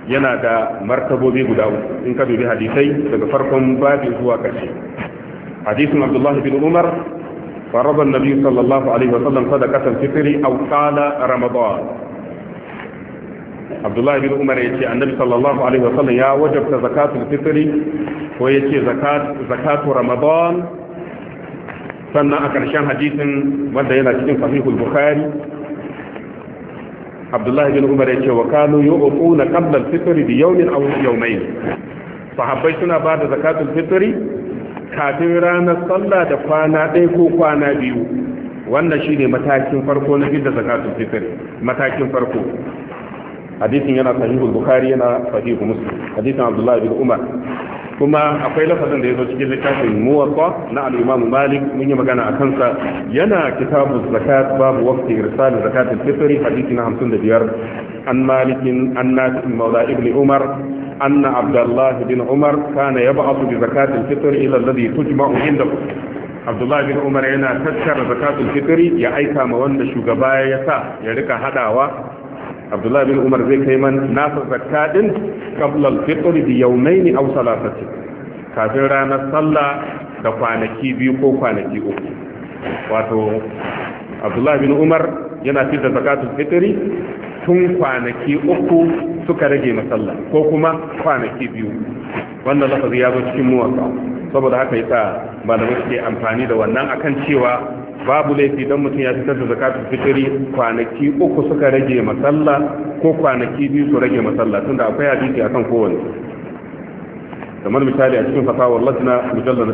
yana da martabobi guda uku in ka dubi hadisai daga farkon babin zuwa ƙarshe. hadisin abdullahi bin umar faraba annabi sallallahu alaihi wa sallam sadaqatan fitri aw qala ramadan. abdullahi bin umar yace annabi sallallahu alaihi wa sallam ya wajabta zakatul fitri ko yace zakatu ramadan. sannan a ƙarshen hadisin wanda yana cikin sahihul bukhari abdullahi bin umar ya ce wa kanu yu'tuna qabla al-fitr bi yawmin aw yawmayn sahabbai suna ba da zakatul fitri kafin ranar sallah da kwana ɗaya ko kwana biyu. wannan shine matakin farko na bidda zakatul fitri, matakin farko. hadisin yana sahihul bukhari yana sahihu muslim, hadisin abdullahi bin umar. kuma akwai lafazin da ya zo cikin littafin muwatta na al-imam malik, mun yi magana a kansa, yana kitabu zakat babu waqti irsal zakat al-fitr hadisi na 55 an malikin an nafi mawla ibn umar anna abdullah bin umar kana yab'athu bi zakat al-fitr ila alladhi tujma'u indahu. abdullah bin umar yana tattara zakat al-fitr ya aika ma wanda shugaba ya sa ya rika hadawa. abdullahi bin umar zai kai man nasa zakka din qabla al-fitr bi yawmayn aw salasati, kafin ranar sallah da kwanaki biyu ko kwanaki uku. wato abdullahi bin umar yana fitar zakatul fitri tun kwanaki uku suka rage masalla ko kuma kwanaki biyu. wannan lafazi ya zo cikin muwatta, saboda haka yasa malamai suke amfani da wannan akan cewa babu laifi don mutum ya fitar da zakatul fitri kwanaki uku suka rage masalla ko kwanaki biyu su rage masalla, tunda akwai hadisi akan kowanne. kamar misali a cikin fatawar lajna mujallal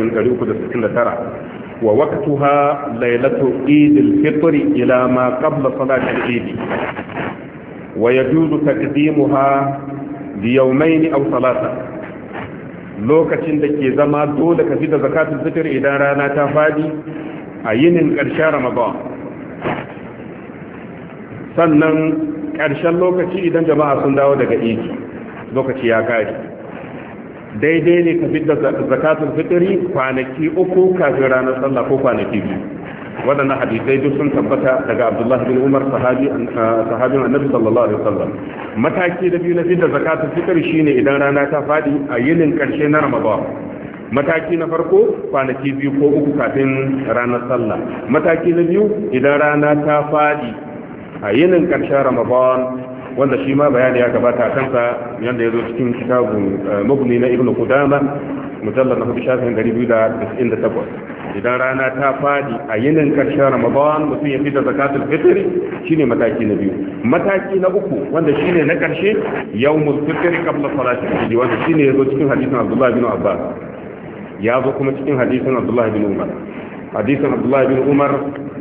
369 wa waqtuha laylatu idil fitri ila ma qabla salati al-eid wa yajuzu taqdimuha bi yawmayn aw salasa. lokacin da ke zama dole ka fitar zakatul fitri idan rana ta fadi a yinin ƙarshen ramadan, sannan ƙarshen lokaci idan jama'a sun dawo daga idi lokaci ya kare. daidai ne ka fitar zakatul fitri kwanaki uku kafin ranar sallah ko kwanaki biyu. waɗannan hadisai duk sun tabbata daga abdullahi bin umar sahabin annabi sallallahu alaihi wasallam. mataki da biyu na fitar zakatul fitri shine idan rana ta fadi a yinin ƙarshe na ramadan. mataki na farko kwanaki biyu ko uku kafin ranar sallah. mataki na biyu idan rana ta fadi a yinin ƙarshen ramadan, wanda shi ma bayani ya gabata a kansa yadda ya zo cikin kitabun mubni na ibnu qudama mujallad na 1298. idan rana ta fadi a yinin ƙarshen ramadan mutum ya fita zakatul fitri shine mataki na biyu. mataki na uku wanda shine na ƙarshe yawmul fitri qabla salati al-eid, wanda shine ya zo cikin hadisin abdullah bin abbas, ya zo kuma cikin hadisin abdullahi bin umar. hadisin abdullahi bin umar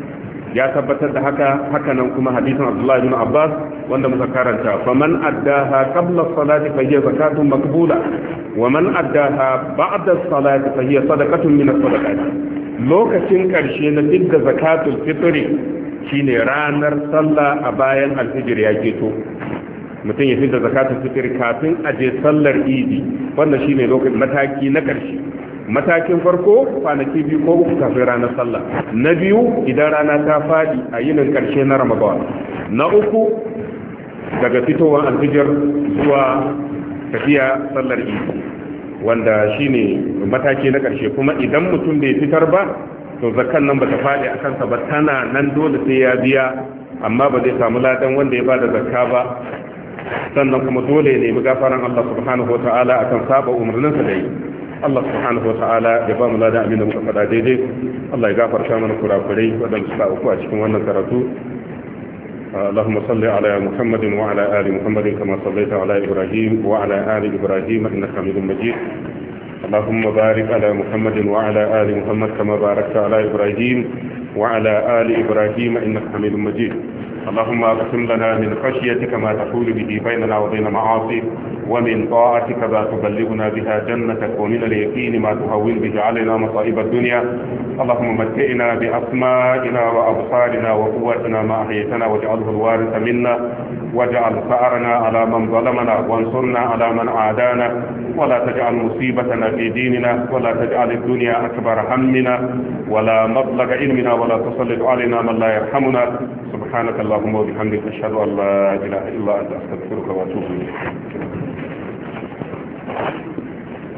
ya tabbatar da haka nan kuma hadisin abdullahi bin abbas wanda muka karanta, faman addaha qabla salati fa hiya zakatun maqbula wa man addaha ba'da salati fa hiya sadaqatun min as-sadaqat. lokacin karshe na fidda zakatul fitri shine ranar sallah a bayan alfijir ya keto. mutum ya fidda zakatul fitri kafin a je sallar idi, wannan shine lokacin mataki na karshe. matakin farko kwanaki biyu ko uku kafin ranar sallah, na biyu idan rana ta fadi a yinin karshe na ramadan, na uku daga fitowar alfijir zuwa tafiya sallar idi, wanda shine mataki na karshe. kuma idan mutum bai fitar ba to zakan nan bata fadi a kansa ba, tana nan dole sai ya biya, amma ba zai samu ladan wanda ya bada zakka ba. sannan kuma dole ya nemi gafaran Allah subhanahu wataala akan saba umarninsa da yi. Allah subhanahu wata'ala ya ba mu ladan abin da muka faɗa daidai. Allah ya gafarta mana kurakurai wadanda suka auku a cikin wannan karatu. Allahumma salli ala Muhammadin wa ala ali Muhammadin kama sallaita ala Ibrahim wa ala ali Ibrahim innaka Hamidum Majid. Allahumma barik ala Muhammadin wa ala ali Muhammad kama barakta ala Ibrahim wa ala ali Ibrahim innaka Hamidum Majid. اللهم اقسم لنا من خشيتك ما تحول به بيننا وبين معاصيك ومن طاعتك ما تبلغنا بها جنتك ومن اليقين ما تهون به علينا مصائب الدنيا. اللهم متئنا بأسمائنا وأبصارنا وقوتنا ما أحييتنا واجعله الوارث منا واجعل ثأرنا على من ظلمنا وانصرنا على من عادانا ولا تجعل مصيبتنا في ديننا ولا تجعل الدنيا أكبر همنا ولا مبلغ علمنا ولا تسلط علينا من لا يرحمنا. سبحانك اللهم allahumma wa bihamdika ashhadu an la ilaha illa anta astaghfiruka wa atubu ilayk